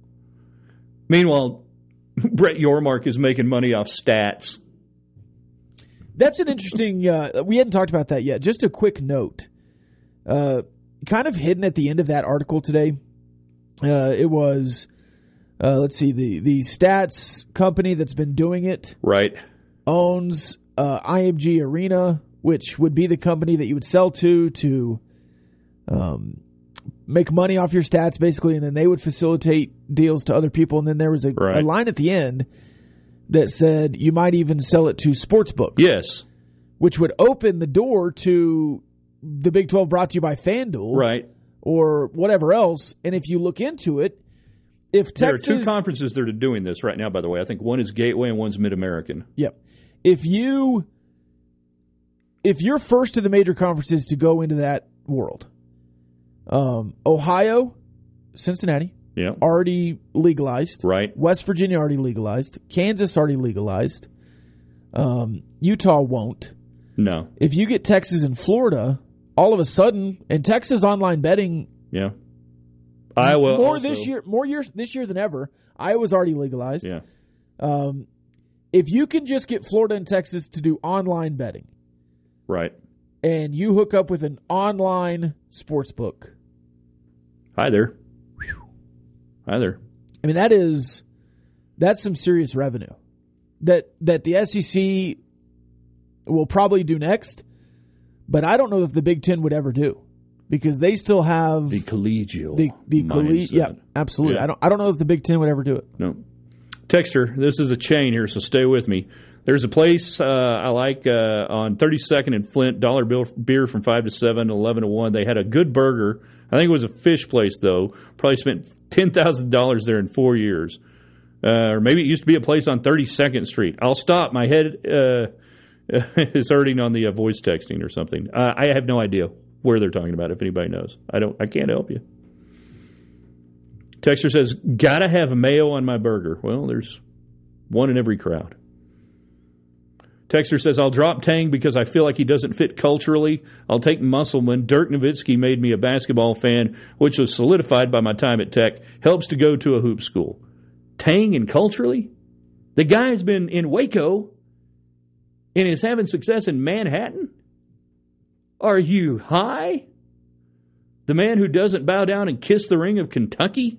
Meanwhile, Brett Yormark is making money off stats. That's an interesting, uh, we hadn't talked about that yet. Just a quick note. Uh, kind of hidden at the end of that article today, uh, it was... Uh, let's see, the, the stats company that's been doing it right owns uh, I M G Arena, which would be the company that you would sell to to um, make money off your stats, basically, and then they would facilitate deals to other people. And then there was a, right. a line at the end that said you might even sell it to sportsbooks. Yes. Which would open the door to the Big twelve brought to you by FanDuel. Right. Or whatever else. And if you look into it, If Texas, there are two conferences that are doing this right now, by the way. I think one is Gateway and one's Mid-American. Yep. If you, if you're first of the major conferences to go into that world, um, Ohio, Cincinnati, yeah, already legalized. Right. West Virginia already legalized. Kansas already legalized. Um, Utah won't. No. If you get Texas and Florida, all of a sudden, and Texas online betting, yeah. Iowa more also. this year, more years this year than ever. Iowa's already legalized. Yeah. Um, if you can just get Florida and Texas to do online betting, right, and you hook up with an online sports book, hi there, hi there. I mean, that is that's some serious revenue that that the S E C will probably do next, but I don't know that the Big Ten would ever do. Because they still have the collegial, the the collegial, yeah, absolutely. Yeah. I don't, I don't know if the Big Ten would ever do it. No, Texter, this is a chain here, so stay with me. There's a place uh, I like uh, on thirty-second and Flint. Dollar bill beer from five to seven, eleven to one. They had a good burger. I think it was a fish place though. Probably spent ten thousand dollars there in four years, uh, or maybe it used to be a place on thirty-second Street. I'll stop. My head uh, is hurting on the uh, voice texting or something. Uh, I have no idea where they're talking about, if anybody knows. I don't. I can't help you. Texter says, gotta have mayo on my burger. Well, there's one in every crowd. Texter says, I'll drop Tang because I feel like he doesn't fit culturally. I'll take Musselman. Dirk Nowitzki made me a basketball fan, which was solidified by my time at Tech. Helps to go to a hoop school. Tang and culturally? The guy's been in Waco and is having success in Manhattan? Are you high? The man who doesn't bow down and kiss the ring of Kentucky?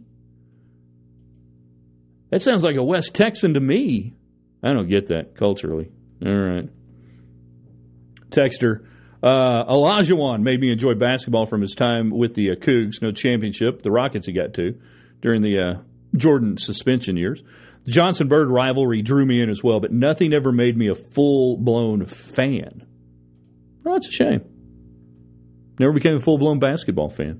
That sounds like a West Texan to me. I don't get that culturally. All right. Texter. Uh, Olajuwon made me enjoy basketball from his time with the uh, Cougs. No championship. The Rockets he got to during the uh, Jordan suspension years. The Johnson-Bird rivalry drew me in as well, but nothing ever made me a full-blown fan. Oh, it's a shame. Never became a full-blown basketball fan.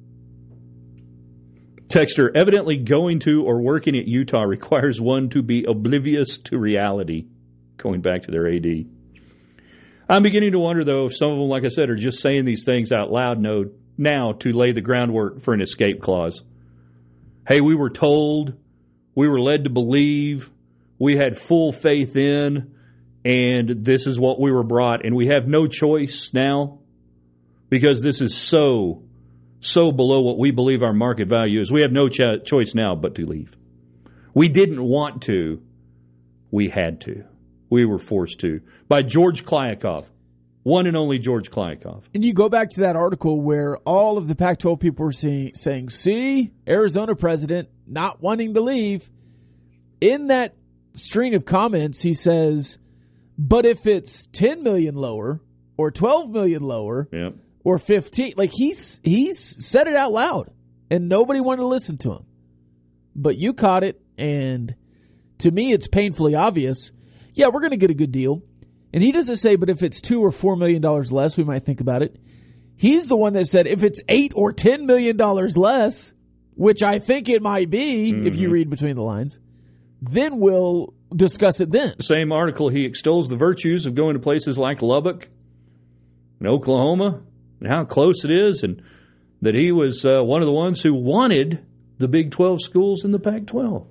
Texter, evidently going to or working at Utah requires one to be oblivious to reality. Going back to their A D. I'm beginning to wonder, though, if some of them, like I said, are just saying these things out loud now to lay the groundwork for an escape clause. Hey, we were told, we were led to believe, we had full faith in, and this is what we were brought, and we have no choice now. Because this is so, so below what we believe our market value is. We have no ch- choice now but to leave. We didn't want to. We had to. We were forced to. By George Kliavkoff. One and only George Kliavkoff. And you go back to that article where all of the Pac twelve people were saying, saying, see, Arizona president not wanting to leave. In that string of comments, he says, but if it's ten million lower or twelve million lower, yep. or fifteen, like he's he's said it out loud, and nobody wanted to listen to him. But you caught it, and to me, it's painfully obvious. yeah, we're going to get a good deal. And he doesn't say, but if it's two or four million dollars less, we might think about it. He's the one that said if it's eight or ten million dollars less, which I think it might be mm-hmm. if you read between the lines, then we'll discuss it then. Same article, he extols the virtues of going to places like Lubbock and Oklahoma and how close it is, and that he was uh, one of the ones who wanted the Big twelve schools in the Pac twelve.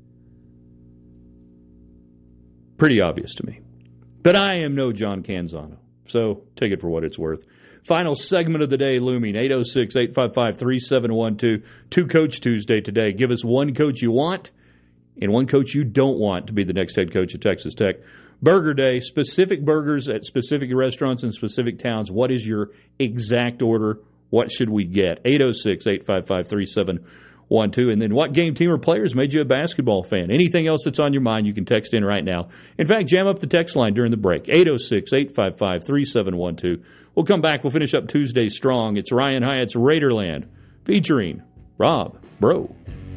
Pretty obvious to me. But I am no John Canzano, so take it for what it's worth. Final segment of the day looming, eight oh six, eight five five, three seven one two. Two-Coach Tuesday today. Give us one coach you want and one coach you don't want to be the next head coach at Texas Tech. Burger Day, specific burgers at specific restaurants in specific towns. What is your exact order? What should we get? eight oh six, eight five five, three seven one two. And then what game, team, or players made you a basketball fan? Anything else that's on your mind, you can text in right now. In fact, jam up the text line during the break. eight oh six, eight five five, three seven one two. We'll come back. We'll finish up Tuesday strong. It's Ryan Hyatt's Raiderland featuring Rob Bro.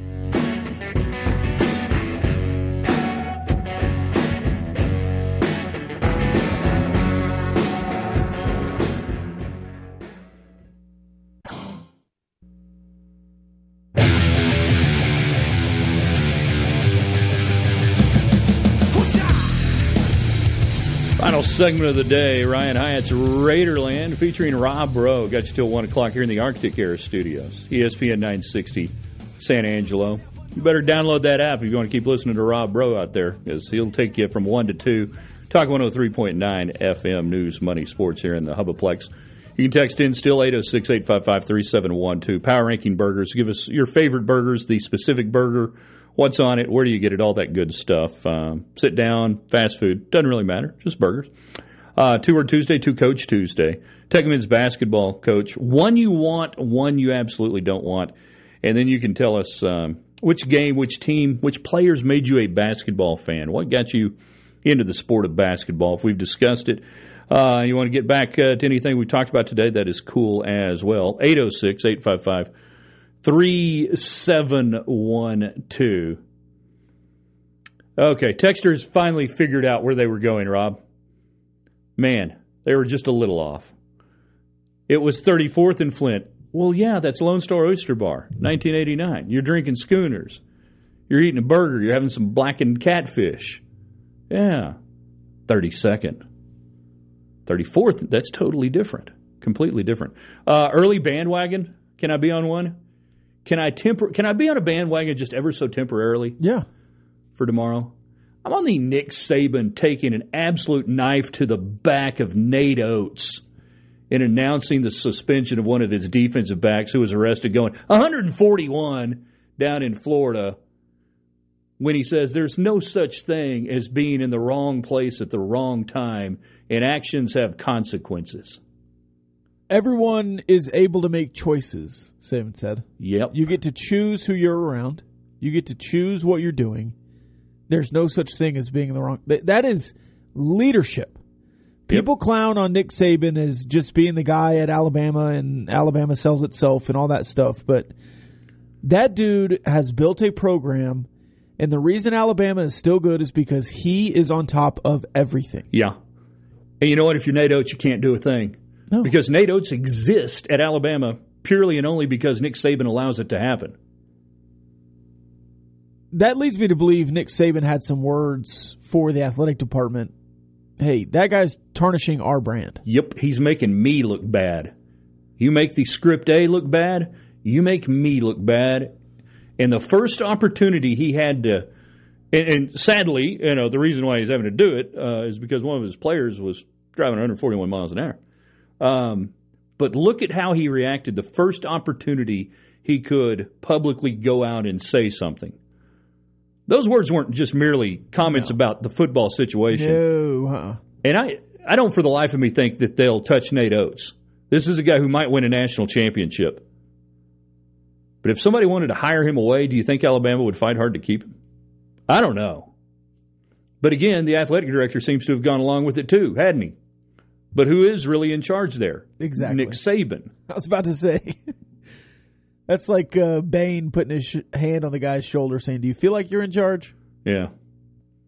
Final segment of the day, Ryan Hyatt's Raiderland featuring Rob Bro. Got you till one o'clock here in the Arctic Air Studios. E S P N nine sixty, San Angelo. You better download that app if you want to keep listening to Rob Bro out there, because he'll take you from one to two. Talk one oh three point nine F M, News, Money, Sports here in the Hubaplex. You can text in still, eight oh six, eight five five, three seven one two. Power Ranking Burgers. Give us your favorite burgers, the specific burger. What's on it? Where do you get it? All that good stuff. Um, sit down, fast food. Doesn't really matter. Just burgers. Uh, Two-Word Tuesday, Two-Coach Tuesday. Tech Men's basketball coach. One you want, one you absolutely don't want. And then you can tell us um, which game, which team, which players made you a basketball fan. What got you into the sport of basketball? If we've discussed it, uh, you want to get back uh, to anything we talked about today, that is cool as well. eight oh six, eight five five, three seven one two. Okay, texters finally figured out where they were going, Rob. Man, they were just a little off. It was thirty-fourth and Flint. Well, yeah, that's Lone Star Oyster Bar, nineteen eighty-nine. You're drinking schooners. You're eating a burger. You're having some blackened catfish. Yeah, thirty-second. thirty-fourth, that's totally different. Completely different. Uh, early bandwagon, can I be on one? Can I temper? Can I be on a bandwagon just ever so temporarily? Yeah. For tomorrow? I'm on the Nick Saban taking an absolute knife to the back of Nate Oates in announcing the suspension of one of his defensive backs who was arrested going one forty-one down in Florida, when he says there's no such thing as being in the wrong place at the wrong time, and actions have consequences. Everyone is able to make choices, Saban said. Yep. You get to choose who you're around. You get to choose what you're doing. There's no such thing as being in the wrong. That is leadership. People yep. clown on Nick Saban as just being the guy at Alabama, and Alabama sells itself and all that stuff. But that dude has built a program, and the reason Alabama is still good is because he is on top of everything. Yeah. And you know what? If you're Nate Oates, you can't do a thing. No. Because Nate Oates exists at Alabama purely and only because Nick Saban allows it to happen. That leads me to believe Nick Saban had some words for the athletic department. Hey, that guy's tarnishing our brand. Yep, he's making me look bad. You make the script A look bad, you make me look bad. And the first opportunity he had to, and, and sadly, you know, the reason why he's having to do it uh, is because one of his players was driving one forty-one miles an hour. Um, but look at how he reacted the first opportunity he could publicly go out and say something. Those words weren't just merely comments no. about the football situation. No. Uh-uh. And I, I don't for the life of me think that they'll touch Nate Oates. This is a guy who might win a national championship. But if somebody wanted to hire him away, do you think Alabama would fight hard to keep him? I don't know. But again, the athletic director seems to have gone along with it too, hadn't he? But who is really in charge there? Exactly. Nick Saban. I was about to say. That's like uh, Bane putting his sh- hand on the guy's shoulder saying, do you feel like you're in charge? Yeah.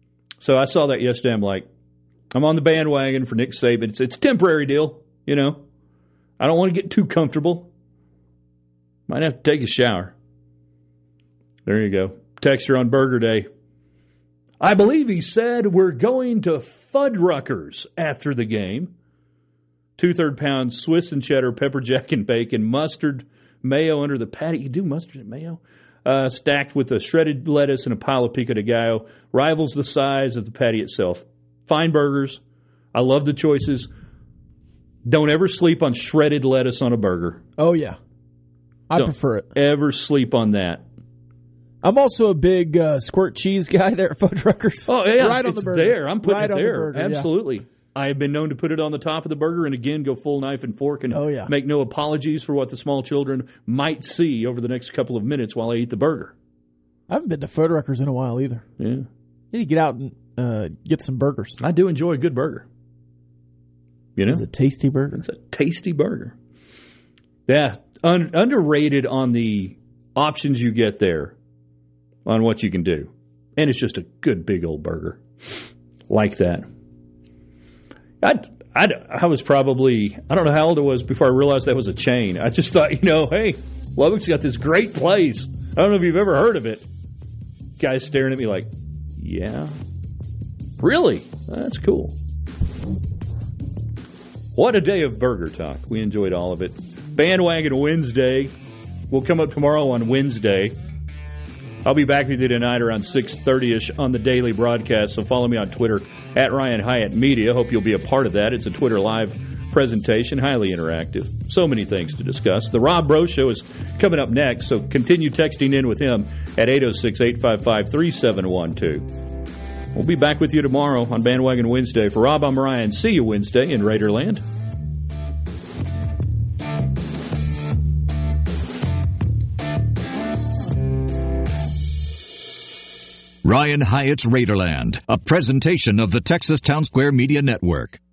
So I saw that yesterday. I'm like, I'm on the bandwagon for Nick Saban. It's, it's a temporary deal, you know. I don't want to get too comfortable. Might have to take a shower. There you go. Texture on Burger Day. I believe he said we're going to Fuddruckers after the game. Two-third pound Swiss and cheddar, pepper jack and bacon, mustard, mayo under the patty. You do mustard and mayo? Uh, stacked with a shredded lettuce and a pile of pico de gallo. Rivals the size of the patty itself. Fine burgers. I love the choices. Don't ever sleep on shredded lettuce on a burger. Oh, yeah. I Don't prefer it. Ever sleep on that. I'm also a big uh, squirt cheese guy there at Fuddruckers. Oh, yeah. Right on it's the burger. there. I'm putting right it there. On the burger, Absolutely. Yeah. I have been known to put it on the top of the burger and, again, go full knife and fork and oh, yeah. make no apologies for what the small children might see over the next couple of minutes while I eat the burger. I haven't been to Fuddruckers in a while either. Yeah. You need to get out and uh, get some burgers. I do enjoy a good burger. You know? It's a tasty burger. It's a tasty burger. Yeah. Un- underrated on the options you get there on what you can do. And it's just a good big old burger. Like that. I, I, I was probably, I don't know how old I was before I realized that was a chain. I just thought, you know, hey, Lubbock's got this great place. I don't know if you've ever heard of it. Guy's staring at me like, yeah. Really? That's cool. What a day of burger talk. We enjoyed all of it. Bandwagon Wednesday will come up tomorrow on Wednesday. I'll be back with you tonight around six thirty-ish on the daily broadcast, so follow me on Twitter, at Ryan Hyatt Media. Hope you'll be a part of that. It's a Twitter Live presentation, highly interactive. So many things to discuss. The Rob Breaux Show is coming up next, so continue texting in with him at eight oh six, eight five five, three seven one two. We'll be back with you tomorrow on Bandwagon Wednesday. For Rob, I'm Ryan. See you Wednesday in Raiderland. Ryan Hyatt's Raiderland, a presentation of the Texas Town Square Media Network.